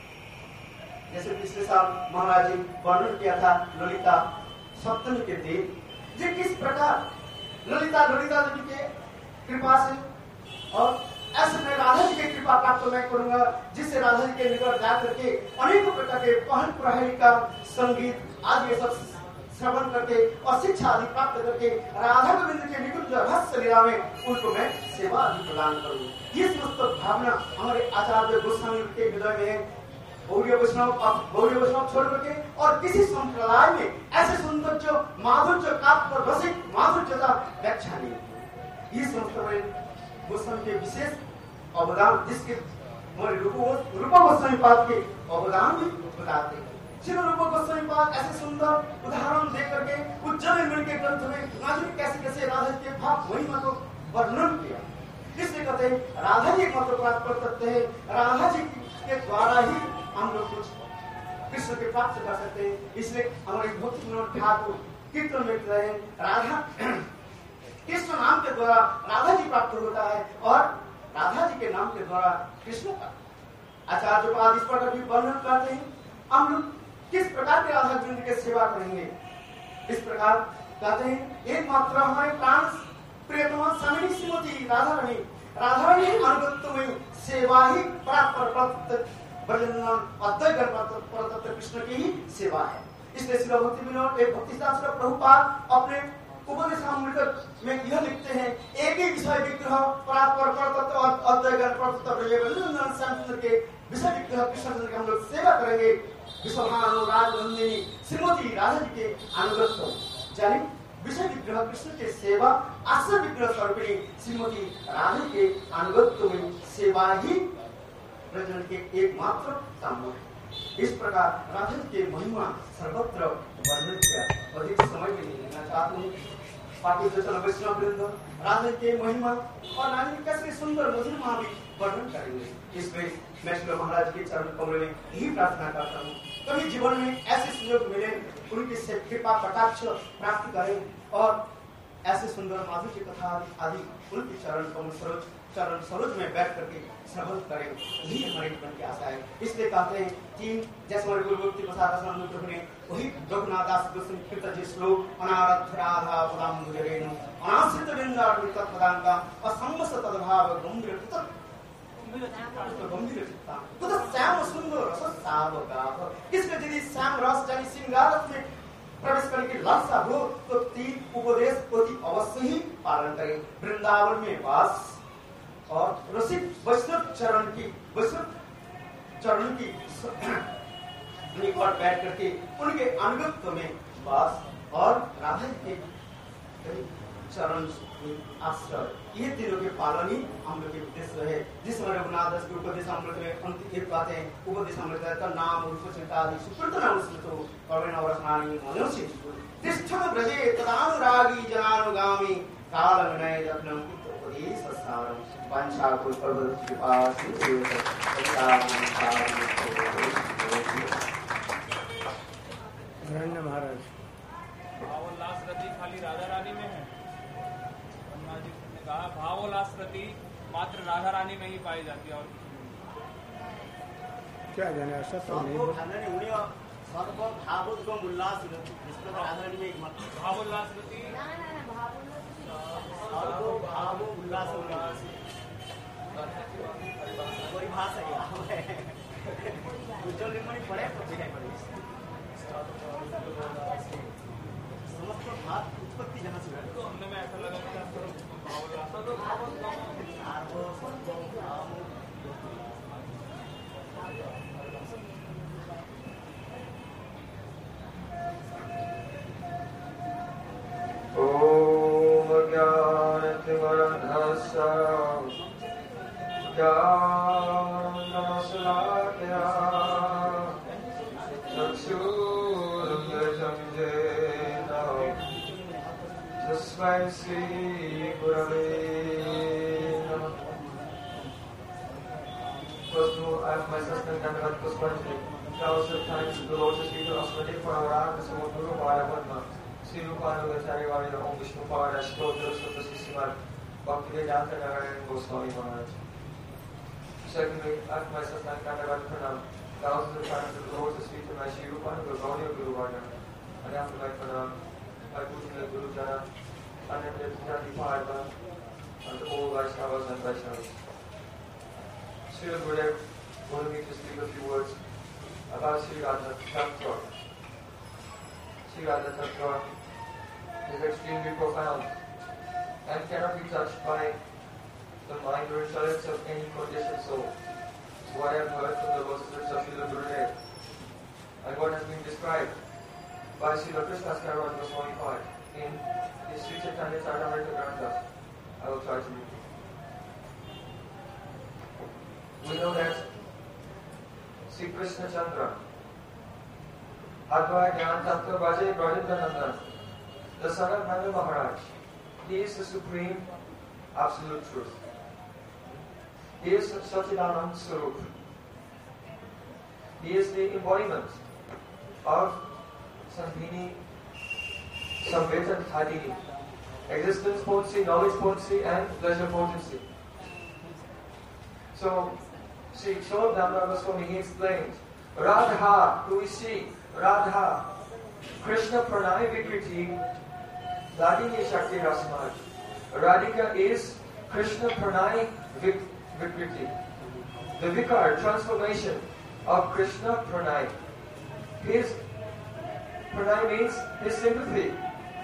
जैसे पिछले साल महाराज जी वर्णन किया था ललिता सप्तमी के दिन, जी किस प्रकार ललिता देवी के कृपा से और ऐसे मैं राधा जी की कृपा प्राप्त मैं करूंगा, जिससे राधा जी के निकट जाकर के अनेक प्रकार के पहल प्रहरी का संगीत आदि सब श्रवण करके और शिक्षा आदि प्राप्त करके राधा गोविंद के निकुंज रहस्य लीला में उनको मैं सेवा आदि प्रदान करूँ। ये समस्त भावना हमारे आचार्य गोस्वामी के हृदय में है। गौड़ीय वैष्णव छोड़ करके और किसी संप्रदाय में ऐसे सुंदर जो माधुर्य काव्य रसिक माधुर्य का व्याख्या नहीं है। ये समस्त गोस्वामी के विशेष अवदान, जिसके रूप गोस्वामी पाद के अवदान भी बताते हैं। श्री रूप गोस्वामी पाद ऐसे सुंदर उदाहरण देकर के उज्जवल इनमय के ग्रंथ में नाजुक कैसे कैसे राधा जी के भाव महिमा को वर्णन किया। इसलिए कहते हैं राधा जी एकमात्र प्राप्त करते हैं, राधा जी के द्वारा ही हम लोग कुछ कृष्ण के प्राप्त कर सकते हैं। इसलिए हमारे भक्ति विनोद ठाकुर कीर्तन में रहे राधा कृष्ण नाम के द्वारा राधा जी प्राप्त होता है और राधा जी के नाम के द्वारा कृष्ण का आचार्य पाद इस प्रकार भी वर्णन करते हैं। हम लोग किस प्रकार के राधा जी की सेवा करेंगे, इस प्रकार कहते हैं एकमात्र हमारे प्राण प्रियतमा स्वामी श्रीमती राधा रानी अनुगत्य में सेवा ही प्राप्त अद्वैत कृष्ण की ही सेवा है। इसलिए श्री भक्ति विनोद एक भक्ति शास्त्र प्रभुपाद अपने उपदेशामृत में यह लिखते हैं, एक ही विषय विग्रह परात्पर और अद्वैत के विषय विग्रह कृष्ण के हम लोग सेवा करेंगे। विश्वभानुराज नंदिनी श्रीमती राधा जी के अनुगत्य यानी विषय विग्रह कृष्ण के सेवा आश्रय विग्रह स्वरूपिणी श्रीमती राधा के अनुगत्य में सेवा ही प्रजन के एकमात्र काम है। इस प्रकार राधा के महिमा सर्वत्र वर्णन किया। अधिक समय में नहीं लेना चाहता हूँ। बाकी जो चलो वैष्णव वृंद राधा के महिमा और राधा के कैसे सुंदर मधुर महावी वर्णन करेंगे। इसमें मैं श्री महाराज के चरण कमल में यही प्रार्थना करता हूँ, कभी जीवन में ऐसे सुयोग मिले, उनकी से कृपा कटाक्ष प्राप्त करें और ऐसे सुंदर माधुर्य की कथा आदि उनके चरण सरोज में बैठ करके श्रवण करें, यही हमारे जीवन की आशा है। इसलिए कहते हैं कि जैसे हमारे गुरुमूर्ति प्रसाद प्रभु ने वही रघुनाथ दास गोस्वामी कृत जी श्लोक अनारथ राधा पदाम्बुज रेणु अनाश्रित वृंदावन तत्पदांगा असंबस तद्भाव गंभीर तो श्याम सुंदर रस सावका। इसमें यदि श्याम रस यानी श्रृंगार में प्रवेश करने की लालसा हो तो 3 उपदेश अति अवश्य ही पालन करें। वृंदावन में वास और रसिक वैष्णव चरण की निकट बैठ करके उनके अनुगत्य में वास और राधा के चरण आश्रय, ये तीनों के पालन ही हम लोग के उद्देश्य है। जिस समय रघुनाथ दास के उपदेश अमृत में अंतिम एक बात है, उपदेश अमृत का नाम रूप चिंता आदि सुकृत नाम स्मृतो कर्मेण वरस्नानि मनोषि तिष्ठत ब्रजे तदानुरागी जनानुगामी काल विनय जपनम उपदेश सारम वांछा कोई पर्वत के पास महाराज भावोल्लास रति खाली राधा रानी में है। जी ने कहा भावोल्लास रति मात्र राधा रानी में ही पाई जाती है और क्या जाने ऐसा तो नहीं भावोल्लास रति उत्पत्ति जहाँ से सुनने में ऐसा लगा ओम ज्ञानतिमरन्धस्य ज्ञानमशलाकया चक्षुरुन्मिलितं येन तस्मै श्रीगुरवे नमः। First of all, I have my sister Kandavat Puspanjali. Thousands of times the lotus feet of Asmati Paravara, Samudguru Paravadma, Sri Rupanugacharya Varya Om Vishnu Pada, Stotra Sutta Sisimat, Bhaktivedanta Narayan Goswami Maharaj. Secondly, I have my sister Kandavat Pranam. Thousands of times the lotus feet of my Sri Rupanugacharya Guru Varya. And after my Pranam, my Pujana Guru Jana, Ananda Jati Parva, and all Vaishnavas and Vaishnavas. Srila Gurudev wanted me to speak a few words about Sri Radha Tattva. Sri Radha Tattva is extremely profound and cannot be touched by the mind or intelligence of any conditioned soul. So what I have heard from the lotus lips of Srila Gurudev and what has been described by Srila Krishna Skarwan Goswami Pad in his Sri Chaitanya Charitamrita Grantha, I will try to read. We know that Sri Krishna Chandra, Advaya Gyan Tattva Bhaje Brajandanandan, the son of Nanda Maharaj, he is the supreme absolute truth. He is Sachidanand Swarup. He is the embodiment of Sandhini, Samveta Dhadini, existence potency, knowledge potency, and pleasure potency. So, Sri Sholab Damdar Goswami, he explains, Radha, who is she? Radha, Krishna Pranay Vikriti, Dhadini Shakti Rasmaj. Radhika is Krishna Pranay Vikriti, the vikar, transformation of Krishna Pranay. His Pranay means his sympathy.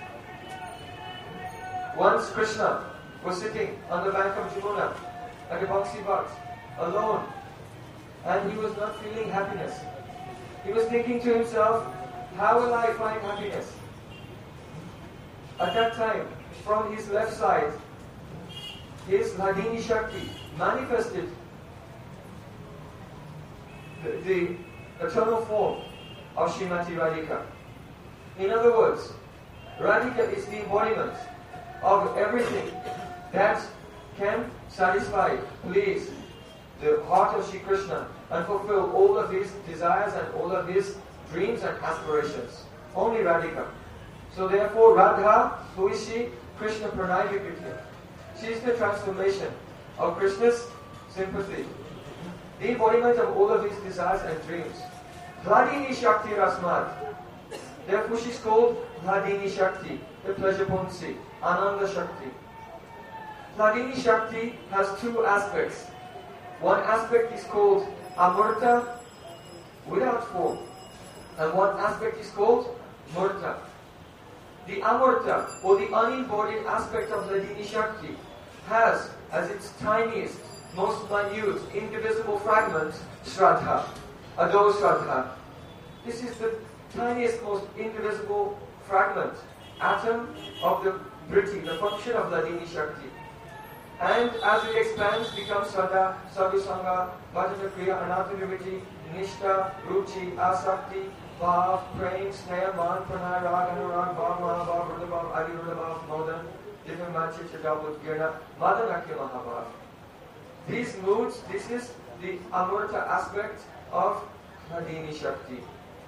Once Krishna was sitting on the bank of Jamuna at the Bangsi Bhat, alone, and he was not feeling happiness. He was thinking to himself, how will I find happiness? At that time, from his left side, his Hladini Shakti manifested the eternal form of Srimati Radhika. In other words, Radhika is the embodiment of everything that can satisfy, please the heart of Shri Krishna and fulfill all of his desires and all of his dreams and aspirations. Only Radhika. So therefore Radha, who is she? Krishna Pranay Vikriti. She is the transformation of Krishna's sympathy, the embodiment of all of his desires and dreams. Hladini Shakti Rasmat. Therefore she is called Hladini Shakti, the pleasure potency, Ananda Shakti. Hladini Shakti has two aspects. One aspect is called Amurta, without form, and one aspect is called Murta. The Amurta, or the unembodied aspect of Hladini Shakti, has as its tiniest, most minute, indivisible fragment, Shraddha, Ado Shraddha. This is the tiniest, most indivisible fragment, atom of the Vritti, the function of Hladini Shakti. And as it expands, becomes Shraddha, Sadhusanga, Bhajana Kriya, Anatha-Nivritti, Nishta, Ruchi, Asakti, Bhav, Prem, Sneha, Man, Pranay, Rag, Anurag, Bhav, Mahabhav, Rudabhav, Adi Rudabhav, Modan, Divya Manchi, Chadabut, Girna, Madanakya Mahabhav. These moods, this is the Amurta aspect of Hladini Shakti.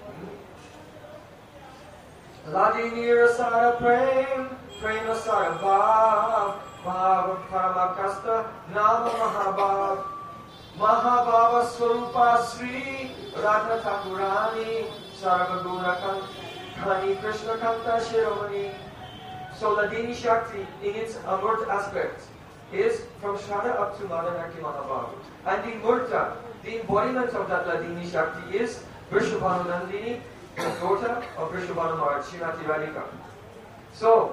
Hladini Rasara Prem, Prem Rasara Bhav, Bhav Paramakasta, Nama Mahabhav, Mahabhava Swarupa Sri Radha Thakurani, Sarvaguna Khani Krishna Kanta Shiromani. So Hladini Shakti, in its Amurta aspect, is from Shraddha up to Madanaki Mahabhav. And the Murta, the embodiment of that Hladini Shakti is Vrishabhanu Nandini, the daughter of Vrishabhanu Maharaj, Srimati Radhika. So,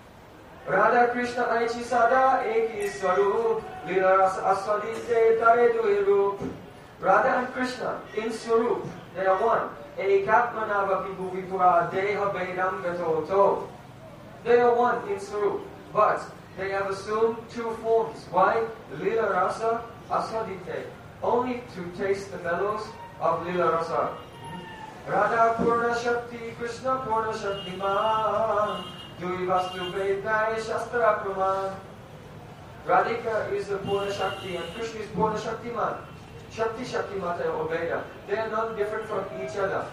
Radha Krishna Aichi Sada Eki Swarup, Lila Rasa Aswadite Tare Dui Rup. Radha and Krishna in Swarup, they are one. Ekatmanava Vibhuvipura Deha Vedam Gatoto. They are one in Swarup, but they have assumed two forms. Why? Lila Rasa Aswadite. Only to taste the mellows of Lila Rasa. Radha Purna Shakti, Krishna Purna Shakti Man. Dui Vastu Vedai Shastra Praman. Radhika is the Purna Shakti and Krishna is Purna Shakti Man. Shakti Shakti Mata or Veda. They are not different from each other.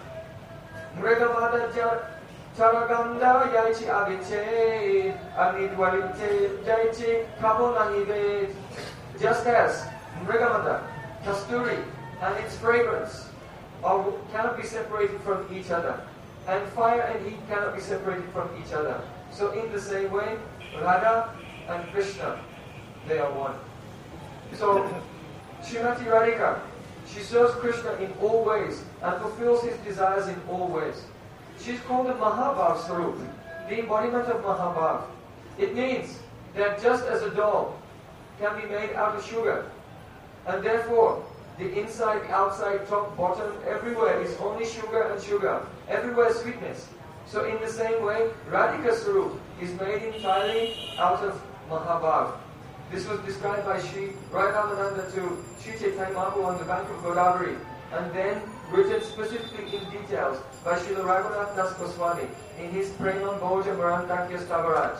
Mrigamada Charaganda Yaichi Aviche Anidwalite Jaichi Kabonahived. Just as Mrigamada, Kasturi and its fragrance cannot be separated from each other. And fire and heat cannot be separated from each other. So in the same way, Radha and Krishna, they are one. So Srimati Radhika, she serves Krishna in all ways and fulfills his desires in all ways. She's called the Mahabhav Sarup, the embodiment of Mahabhav. It means that just as a doll can be made out of sugar, and therefore the inside, outside, top, bottom, everywhere is only sugar and sugar. Everywhere sweetness. So in the same way, Radhika Sarup is made entirely out of Mahabhav. This was described by Sri Radhamananda to Sri Chaitanya Mahaprabhu on the bank of Godavari, and then written specifically in details by Srila Raghunath Das Goswami in his Premam Bhoja Marantakya Stavaraj.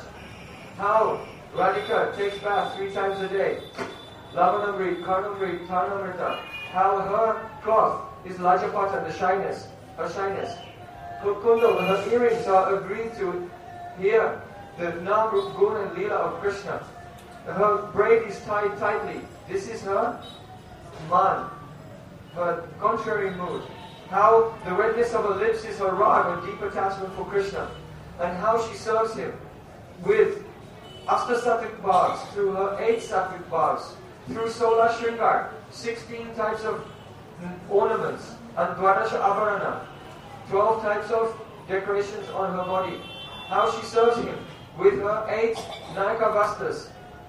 How Radhika takes bath 3 times a day. Lavanamrit, Karnamrit, Tarnamrita. How her cloth is Lajapata, the shyness, her shyness. Kundal, her earrings are agreed to here, the Nam, Rup, Gun and Leela of Krishna. Her braid is tied tightly. This is her man, her contrary mood. How the redness of her lips is her rag or deep attachment for Krishna. And how she serves him with Ashtasattvic bhags, through her 8 sattvic bhags, through Sola Shringar, 16 types of ornaments, and Dwadasha Avarana, 12 types of decorations on her body. How she serves him with her 8 Nayaka Vastas,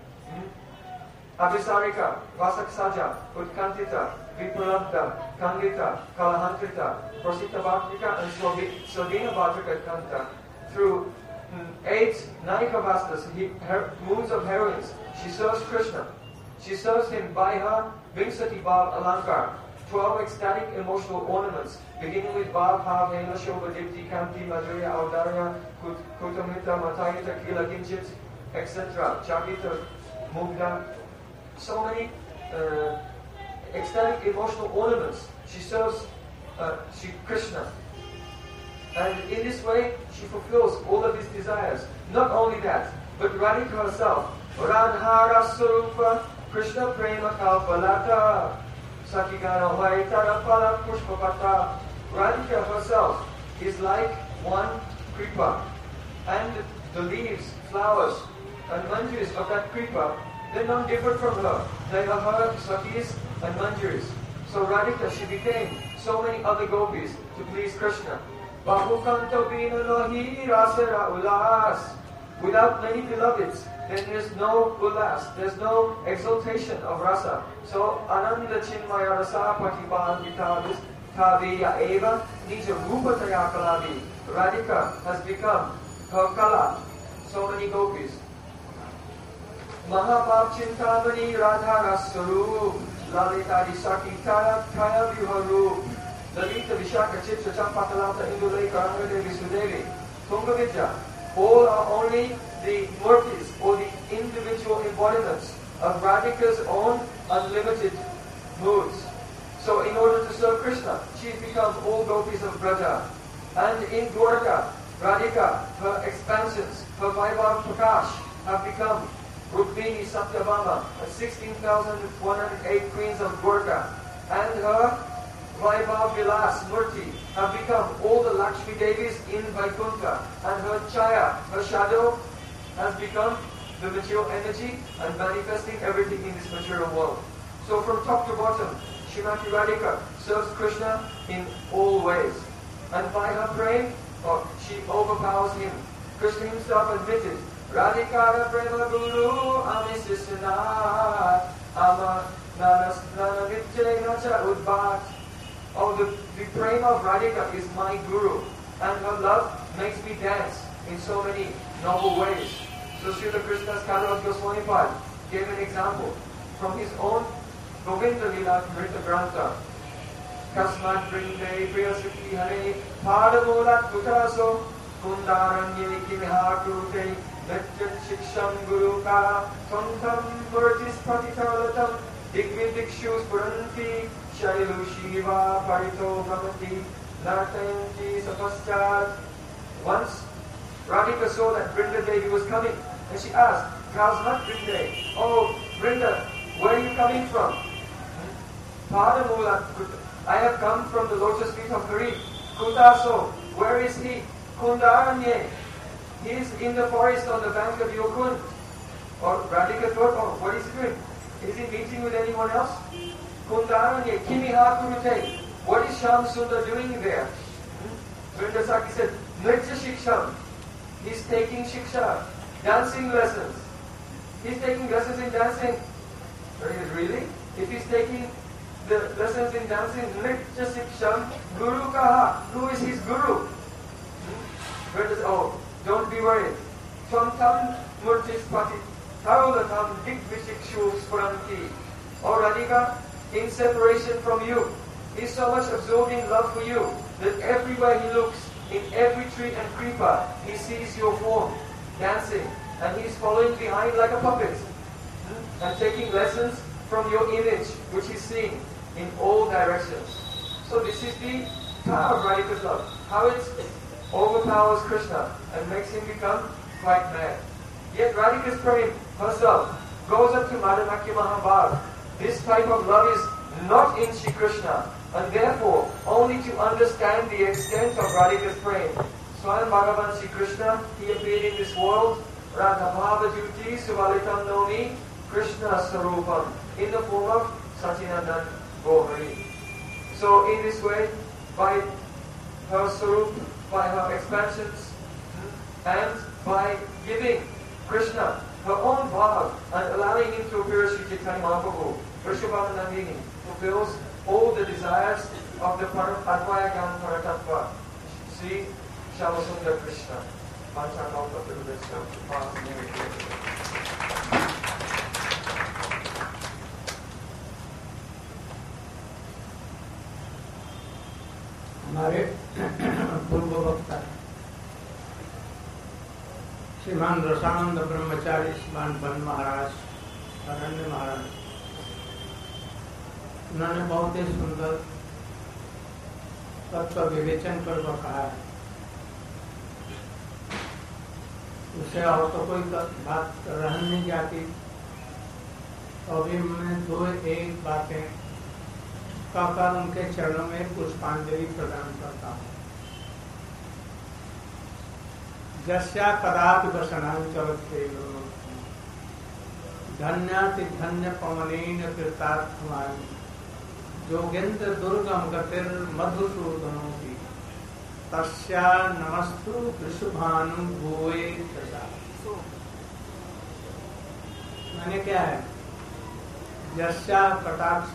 Abhisarika, Vasaksaja, Utkantita, Vipralabda, Kandita, Kalahantrita, Prasita Bhaktika, and Swadina Bhatrika Kanta. Through 8 Nayaka Vastas, moons of heroines, she serves Krishna. She serves him by her Vingsati Bhav Alankar, 12 ecstatic emotional ornaments, beginning with Bhav, Bhav, Hela, Shobha, Dipti, Kanti, Madhurya, Audarya, Kutamita, Matayita, Kila, Kinchit, etc. Chakita, Mugda, so many ecstatic emotional ornaments. She serves Krishna. And in this way, she fulfills all of his desires. Not only that, but Radhika herself, Radhara Sarupa, Krishna Prema Kalpalata, Sakigana Vaitara Pala Pushpapata. Radhika herself is like one kripa. And the leaves, flowers, and manjaris of that kripa, they're not different from her. They are her sakis and manjaris. So Radhika, she became so many other gopis to please Krishna. Bahukanto bina nahi rasera ulas. Without many beloveds, then there's no ulas, there's no exaltation of rasa. So Ananda Chinmaya Rasa Patibanditavis Taviya Eva Nija Rupataya Kalavi. Radhika has become her kala. So many gopis. Mahabhav Chintamani Radha Rasaru Lalitadi Sakitaya Kaya Viharu Lalita Vishaka Chitra Champakalata Induleka Angadevi Sudevi Tungavidya. All are only the murtis or the individual embodiments of Radhika's own unlimited moods. So in order to serve Krishna, she's become all gopis of Braja. And in Dwarka, Radhika, her expansions, her Vaibhav Prakash have become Rukmini Satyabhama, 16,108 queens of Dwarka. And her Vaibhav Vilas Murti have become all the Lakshmi Devis in Vaikuntha. And her Chaya, her shadow, has become the material energy and manifesting everything in this material world. So from top to bottom, Srimati Radhika serves Krishna in all ways. And by her praying, she overpowers him. Krishna himself admitted, Radhikara Prema Guru Amisisana Ama Nana Nitya Nacha Udbhat. Oh, the prema of Radhika is my guru, and her love makes me dance in so many noble ways. So Srila Krishna's Kalavat Goswami Pad gave an example from his own Govinda Lila Mrita Grantha. Kasmat Brinde Priyasukti Hare Padamulat Kutaso Kundaranye Kimiha Kurute Lechat Shiksham Guruka Tontam Murtis Patitalatam Digvidikshus Puranti Shailu Shiva Parito Bhavati Nartayanti Sapaschat. Once Radhika saw that Brinda Devi was coming and she asked, Kasmat Brinde, oh Brinda, where are you coming from? Padamulat Kuta. I have come from the lotus feet of Hari. Kutaso, where is he? Kundaranye. He is in the forest on the bank of Yokund. Or Radhika thought, oh, what is he doing? Is he meeting with anyone else? Kundaranye, Kimiha Kurute. What is Shyam Sundar doing there? Vrindasaki said, Nritya Shiksham. He's taking Shiksha, dancing lessons. He's taking lessons in dancing. Really? If he's taking the lessons in dancing, Nritya Shiksham, Guru Kaha. Who is his guru? Oh, don't be worried. Tvantam Murtis Pati Taulatam Digvishikshu Spuranti. Oh Radhika, in separation from you, he's so much absorbing love for you that everywhere he looks, in every tree and creeper, he sees your form dancing, and he's following behind like a puppet and taking lessons from your image, which he's seeing in all directions. So this is the power of Radhika's love, how it overpowers Krishna and makes him become quite mad. Yet Radhika's praying herself goes up to Madhanakya Mahabhav. This type of love is not in Shri Krishna, and therefore only to understand the extent of Radhika's praying. Swayam Bhagavan Shri Krishna, he appeared in this world, Radha Bhava Juti Suvalitam Nomi Krishna Sarupam, in the form of Sachinandan Gauri. So in this way, by her Sarup, by her expansions, and by giving Krishna her own bhav and allowing him to appear as Sri Chaitanya Mahaprabhu, Vrishabhava Nandini fulfills all the desires of the Advaya Gyan Paratattva, Sri Shyamasundar Krishna. Panchakalpa Pirudesya Upasana. हमारे पूर्व वक्ता श्रीमान रसानंद ब्रह्मचारी, श्रीमान बन महाराज, अरण्य महाराज, उन्होंने बहुत ही सुंदर तत्व विवेचन कर कहा है। उससे और तो कोई बात रह नहीं जाती। तो अभी मैं दो एक बातें कहकर उनके चरणों में पुष्पांजलि प्रदान करता हूँ। जस्या कदापि वसनांचलते धन्याति धन्य पवनेन कृतार्थमानि योगेन्द्र दुर्गम गतिर मधुसूदनों की तस्या नमस्तु वृषभानु भूये दशा। मैंने क्या है? जस्या कटाक्ष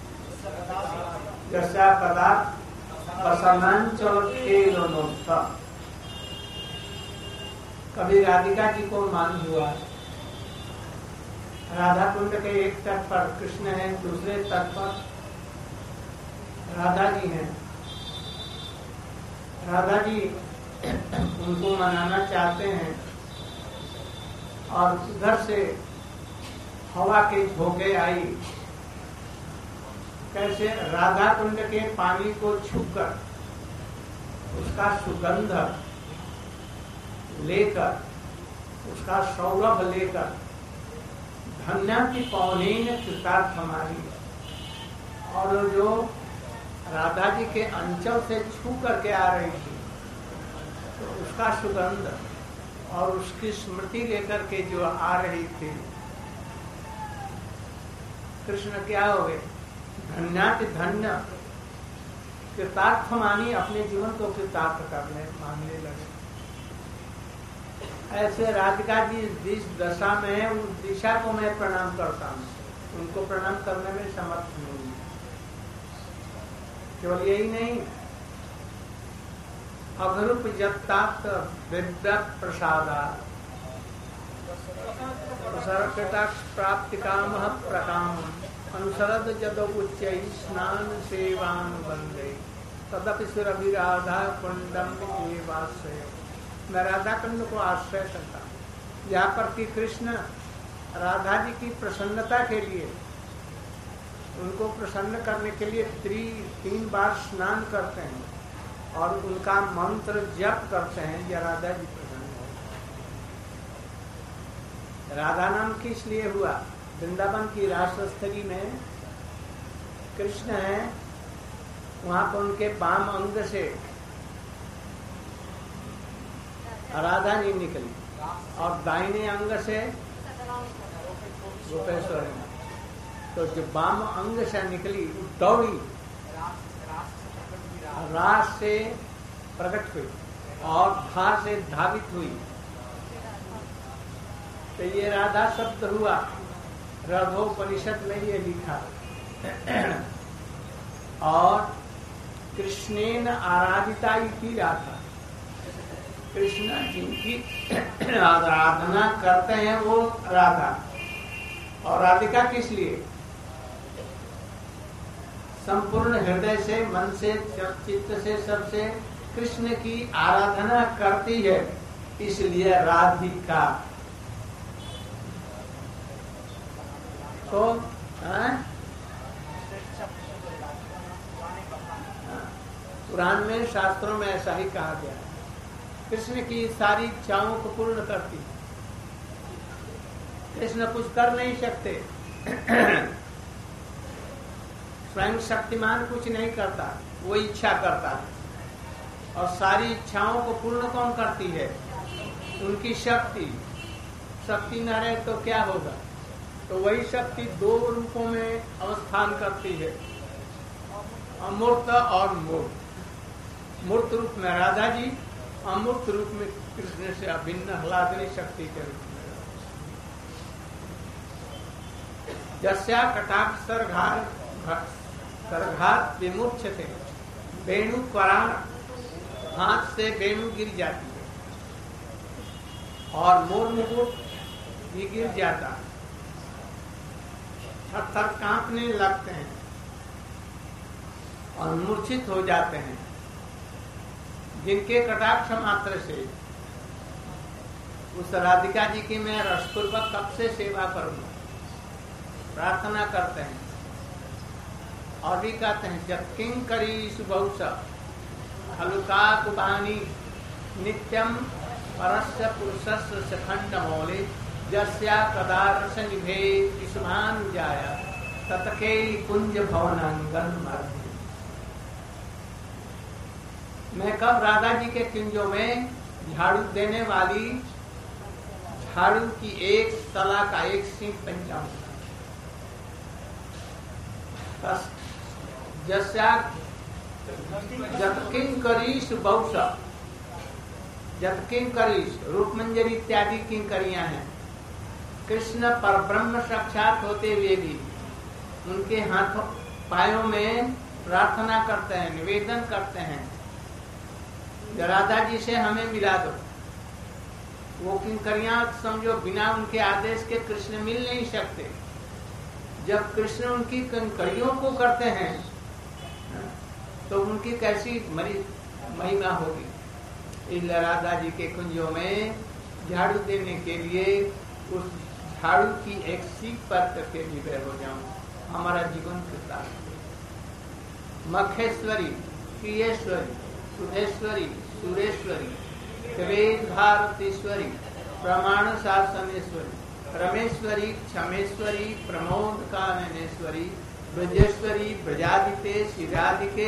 जस्या कदापि वसनांचलते। कभी राधिका जी को मान हुआ, राधा कुंड के एक तट पर कृष्ण है, दूसरे तट पर राधा जी हैं। राधा जी उनको मनाना चाहते हैं और उधर से हवा के झोंके आई। कैसे? राधा कुंड के पानी को छूकर उसका सुगंध लेकर, उसका सौरभ लेकर धन्या की पौनीन कृतार्थ हमारी, और जो राधा जी के अंचल से छू करके आ रही थी, तो उसका सुगंध और उसकी स्मृति लेकर के जो आ रही थी, कृष्ण क्या हो गए? धन्याति धन्य कृतार्थ मानी, अपने जीवन को कृतार्थ करने मानने लगे। ऐसे राधिका जी जिस दशा में है, उस दिशा को मैं प्रणाम करता हूँ, उनको प्रणाम करने में समर्थ नहीं। केवल यही नहीं, अघरूप जत्ताप्त विद्या प्रसादा प्राप्ति काम प्रकाम अनुसरद जदो उच्च स्नान सेवान बंदे तदपि सुरभिराधा कुंडम एवाश्रय। मैं राधा कुंड को आश्रय करता हूँ, यहाँ पर कि कृष्ण राधा जी की प्रसन्नता के लिए, उनको प्रसन्न करने के लिए 3 बार स्नान करते हैं और उनका मंत्र जप करते हैं, या राधा जी प्रसन्न हो। राधा नाम किस लिए हुआ? वृंदावन की रासस्थली में कृष्ण है, वहां पर उनके बाम अंग से राधा जी निकली और दाहिने अंग से गोपेश्वर। तो जो बाम अंग से निकली दौड़ी, रास से प्रकट हुई और धा से धावित हुई, तो ये राधा शब्द हुआ। रथोपनिषद में ये लिखा। और कृष्णेन आराधिता इति राधा, कृष्ण जिनकी आराधना करते हैं वो राधा। और राधिका किस लिए? संपूर्ण हृदय से, मन से, चित्त से, सबसे कृष्ण की आराधना करती है, इसलिए राधिका। तो पुराण में, शास्त्रों में ऐसा ही कहा गया है। कृष्ण की सारी इच्छाओं को पूर्ण करती। कृष्ण कुछ कर नहीं सकते, स्वयं शक्तिमान कुछ नहीं करता, वो इच्छा करता है। और सारी इच्छाओं को पूर्ण कौन करती है? उनकी शक्ति। शक्ति न रहे तो क्या होगा? तो वही शक्ति 2 रूपों में अवस्थान करती है, अमूर्त और मूर्त। मूर्त रूप में राधा जी, अमूर्त रूप में कृष्ण से अभिन्न ह्लादनी शक्ति के रूप में। जस्या कटाक्ष सरघात विमुच्यते वेणु कराण, हाथ से वेणु गिर जाती है और मोर मुकुट भी गिर जाता है, थर-थर कांपने लगते हैं और मूर्छित हो जाते हैं। जिनके कटाक्ष मात्र से उस राधिका जी की मैं रसपूर्वक कब से सेवा करूंगा, प्रार्थना करते हैं। और भी कहते हैं जब किंग करी सुबहुस हलुका कुबानी नित्यम परस्य पुरुषस्य सखंड मौले जस्या कदारस निभे विश्वान जाया ततके कुंज भवनांगन मार्ग। मैं कब राधा जी के कुंजों में झाड़ू देने वाली झाड़ू की एक तला का एक सींग बन जाऊंगा। जस्या जतकिन करीश बहुश, जतकिन करीश रूप मंजरी इत्यादि किंकरियां हैं। कृष्ण परब्रह्म साक्षात होते हुए भी उनके हाथों पायों में प्रार्थना करते हैं, निवेदन करते हैं राधा जी से हमें मिला दो। वो किंकरियां समझो बिना उनके आदेश के कृष्ण मिल नहीं सकते। जब कृष्ण उनकी किंकरियों को करते हैं तो उनकी कैसी महिमा होगी। इस राधा जी के कुंजों में झाड़ू देने के लिए उस झाड़ू की एक सीख पर करके विवय हो जाऊं, हमारा जीवन कितना। मखेश्वरी, प्रियेश्वरी, सुधेश्वरी, सुरेश्वरी, वेद भारतीश्वरी, प्रमाण शासनेश्वरी, रमेश्वरी, क्षमेश्वरी, प्रमोद काननेश्वरी, ब्रजेश्वरी, ब्रजादिते, शिरादिके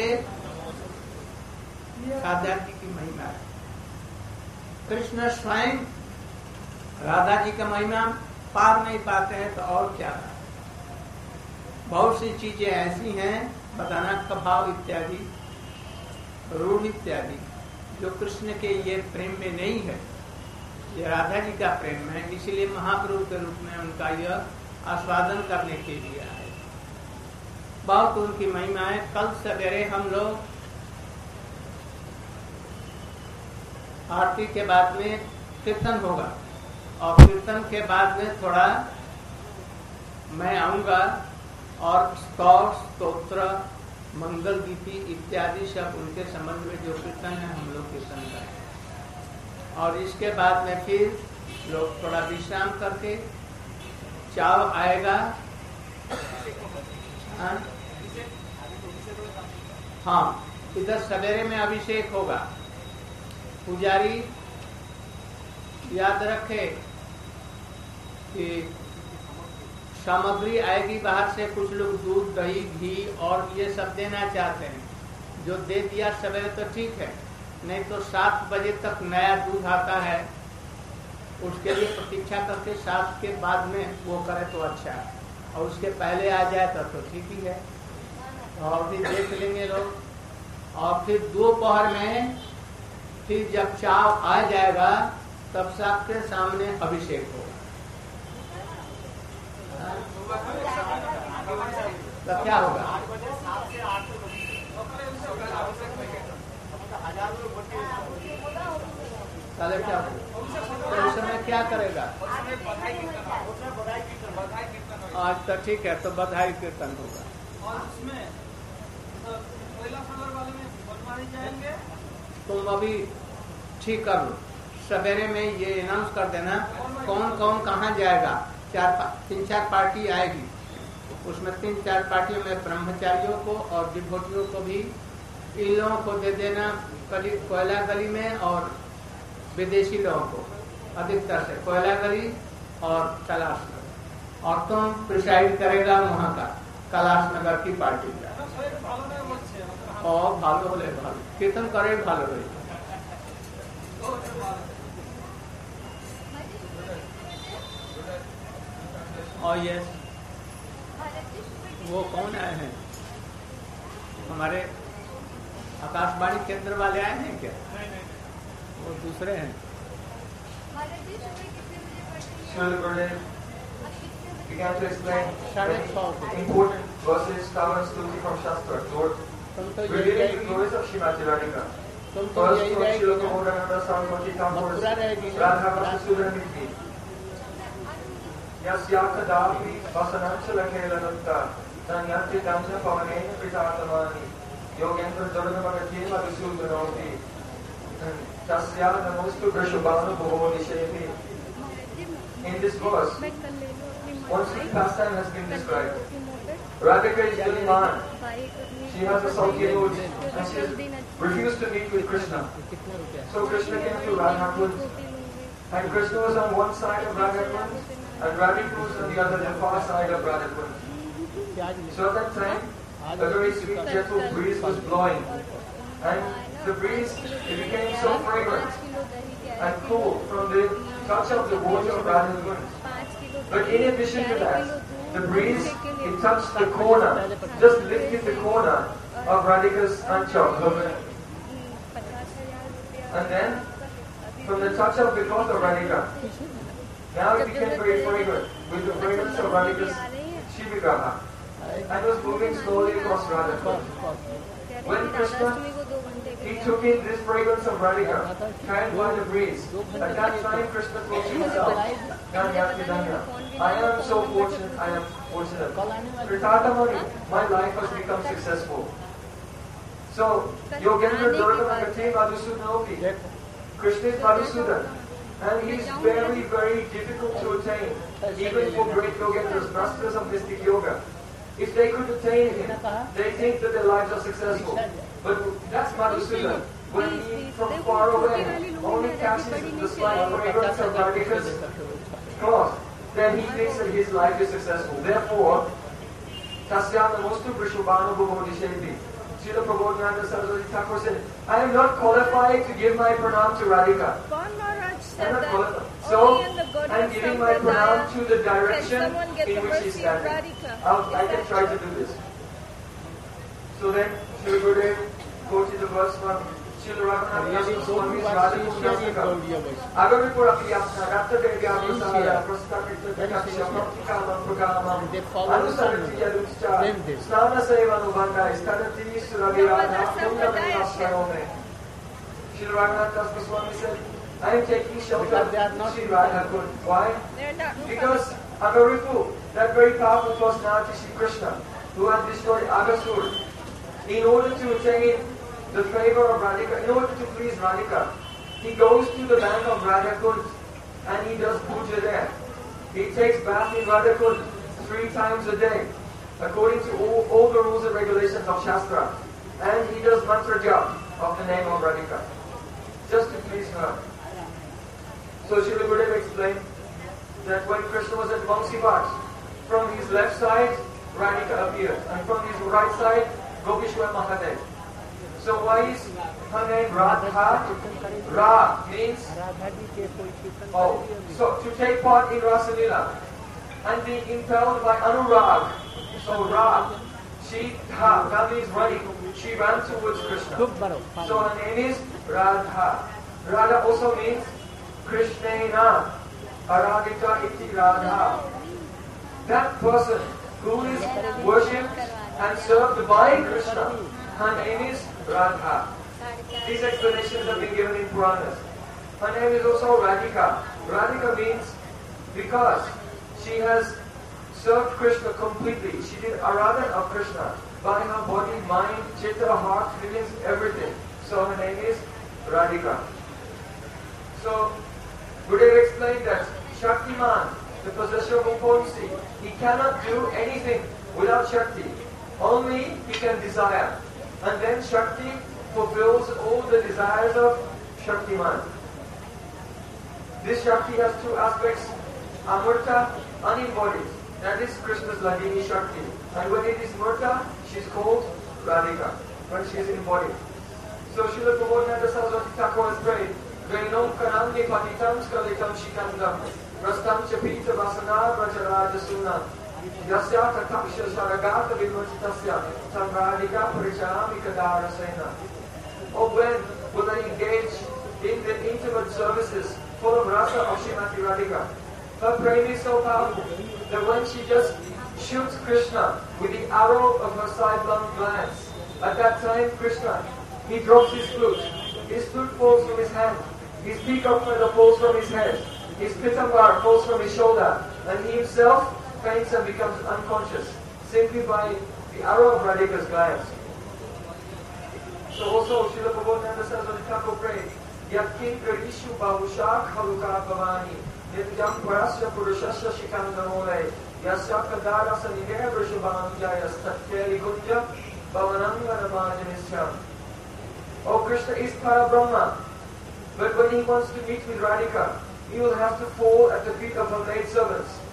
राधा जी की महिमा है। कृष्ण स्वयं राधा जी का महिमा पार नहीं पाते हैं तो और क्या। बहुत सी चीजें ऐसी हैं बताना कभाव इत्यादि, रूढ़ इत्यादि जो कृष्ण के ये प्रेम में नहीं है, ये राधा जी का प्रेम है। इसलिए महाप्रभु के रूप में उनका यह आस्वादन करने के लिए आए। बहुत उनकी महिमा है। कल सवेरे हम लोग आरती के बाद में कीर्तन होगा और कीर्तन के बाद में थोड़ा मैं आऊंगा और स्तोत्र, मंगल गीति इत्यादि सब उनके संबंध में जो कीर्तन है हम लोग कीर्तन करेंगे। और इसके बाद में फिर लोग थोड़ा विश्राम करके चाव आएगा। हाँ, इधर सवेरे में अभिषेक होगा। पुजारी याद रखे कि सामग्री आएगी बाहर से। कुछ लोग दूध, दही, घी और ये सब देना चाहते हैं। जो दे दिया सवेरे तो ठीक है, नहीं तो 7 बजे तक नया दूध आता है, उसके लिए प्रतीक्षा करके 7 के बाद में वो करे तो अच्छा है, और उसके पहले आ जाए तो ठीक ही है। और भी देख लेंगे लोग। और फिर दोपहर में फिर जब चाव आ जाएगा तब सबके सामने अभिषेक होगा। तो क्या होगा? पहले क्या होगा? तो उस समय क्या करेगा? आज तो ठीक है, तो बधाई कीर्तन होगा। और उसमें कोयला सागर वाले में बनवाने जाएंगे। तुम अभी ठीक कर लो, सवेरे में ये अनाउंस कर देना कौन कौन कहाँ जाएगा। 3-4 पार्टी आएगी, उसमें 3-4 पार्टियों में ब्रह्मचारियों को और डिवोटियों को भी, इन लोगों को दे देना कोयला गली में, और विदेशी लोगों को अधिकतर से कोयला गली और कैलाश नगर। और तुम प्रिसाइड करेगा वहाँ का कैलाश नगर की पार्टी का। और भालो बोले भालो कीर्तन करे भालो रहे। और ये वो कौन आए हैं? हमारे आकाशवाणी केंद्र वाले आए हैं क्या? वो दूसरे हैं। Began to explain important verses covered Stuti from Shastra. Revealing the glories of Srimati Radhika. First, Shloka Modananda Samvati Tampurs Radha Vasudhaniti. Yasyakadapi Vasananchalankelanutta Nanyati Tamsa Pavanena Pritatamani Yogendra Jaganamagatima Visudhanoti Tasya Namostu Prashubhanu Bhuvo Nishevi in this verse, one sweet pastime has been described. Radhika is Dilman. She has a sulky mood and she has refused to meet with Krishna. So Krishna came to Radhakund, and Krishna was on one side of Radhakund and Radhika was on the other, the far side of Radhakund. So at that time, a very sweet, gentle breeze was blowing, and the breeze, it became so fragrant and cool from the touch of the water of Radhakund. But in addition to that, the breeze, it touched the corner, just lifted the corner of Radhika's anchal. And then, from the touch of the cloth of Radhika, now it became very fragrant with the fragrance of Radhika's Shivigraha, and was moving slowly across Radhakund. When Krishna, he took in this fragrance of Radhika, carried by the breeze. At that time, Krishna told himself, I am so fortunate, I am fortunate. Kritatamani, my life has become successful. So, Yogendra Durgamagati Madhusudanopi, Krishna is Madhusudan, and he is very, very difficult to attain, even for great Yogendras, masters of mystic yoga. If they could attain him, they think that their lives are successful. But that's Madhusudan. When he, from far away, only catches the slight fragrance of Radhika's cloth, then he thinks that his life is successful. Therefore, Tasya Namostu Vrishubhanu Bhuvodishevi. Srila Prabodhananda Saraswati Thakur said, I am not qualified to give my pranam to Radhika. I'm not qualified. So, I'm giving my pranam to the direction in which he's standing. I can try to do this. So then, Srila Gurudev quoted the verse from Srila Raghunath Swami's Radhakundasaka. Agaripur Apiyapna Devyavasara Prastakritakakshamam Pragamam Anusarati Yaduscha Snana Sevanubhanga Istadati Suravirana Kundavinasayome. Srila Raghunath Swami said, I am taking shelter of Sri Radhakund. Why? Because Agaripu, that very powerful personality, Sri Krishna, who has destroyed Agasur, in order to attain the favor of Radhika, in order to please Radhika, he goes to the bank of Radhakund and he does puja there. He takes bath in Radhakund 3 times a day, according to all the rules and regulations of Shastra. And he does mantra jap of the name of Radhika, just to please her. So Srila Gurudev explained that when Krishna was at Vamsivat, from his left side, Radhika appeared, and from his right side, Gopishwar Mahadev. So why is her name Radha? Ra means so to take part in Rasalila and be impelled by Anurag. So Ra, she that means running. She ran towards Krishna. So her name is Radha. Radha also means Krishnena. Aradhika iti Radha. That person who is worshipped and served by Krishna, her name is Radha. These explanations have been given in Puranas. Her name is also Radhika. Radhika means because she has served Krishna completely. She did Aradhana of Krishna by her body, mind, chitta, heart, feelings, everything. So her name is Radhika. So Gurudev explained that Shaktiman, the possessor of potency, he cannot do anything without Shakti. Only he can desire. And then Shakti fulfills all the desires of Shaktiman. This Shakti has 2 aspects, Amurta, unembodied. That is Krishna's Ladini Shakti. And when it is Murta, she is called Radhika, when she is embodied. So Srila Prabodhananda Saraswati Thakur has prayed, Vainom Kanamni Patitam Skalitam Shikandam Rastam Chapita Vasana Vrajaraja Yasya Tataksha Sharagata Vimochitasya Samradhika Parichami Kadarasena. Oh, when will I engage in the intimate services full of rasa of Srimati Radhika? Her prema is so powerful that when she just shoots Krishna with the arrow of her sidelong glance, at that time Krishna, he drops his flute. His flute falls from his hand. His peacock feather falls from his head. His pitambar falls from his shoulder. And he himself faints and becomes unconscious simply by the arrow of Radhika's glance. So also Srila Prabodhananda Saraswati Thakur prayed, Yatkin Karishu Bahusha Khaluka Bhavani Nityam parasya purushasya shikandamole yasya kadarasa nidaya vrishabhanjaya satyari kunja bhavananganamajanisyam. Oh, Krishna is Parabrahma, but when he wants to meet with Radhika, he will have to fall at the feet of her maidservants.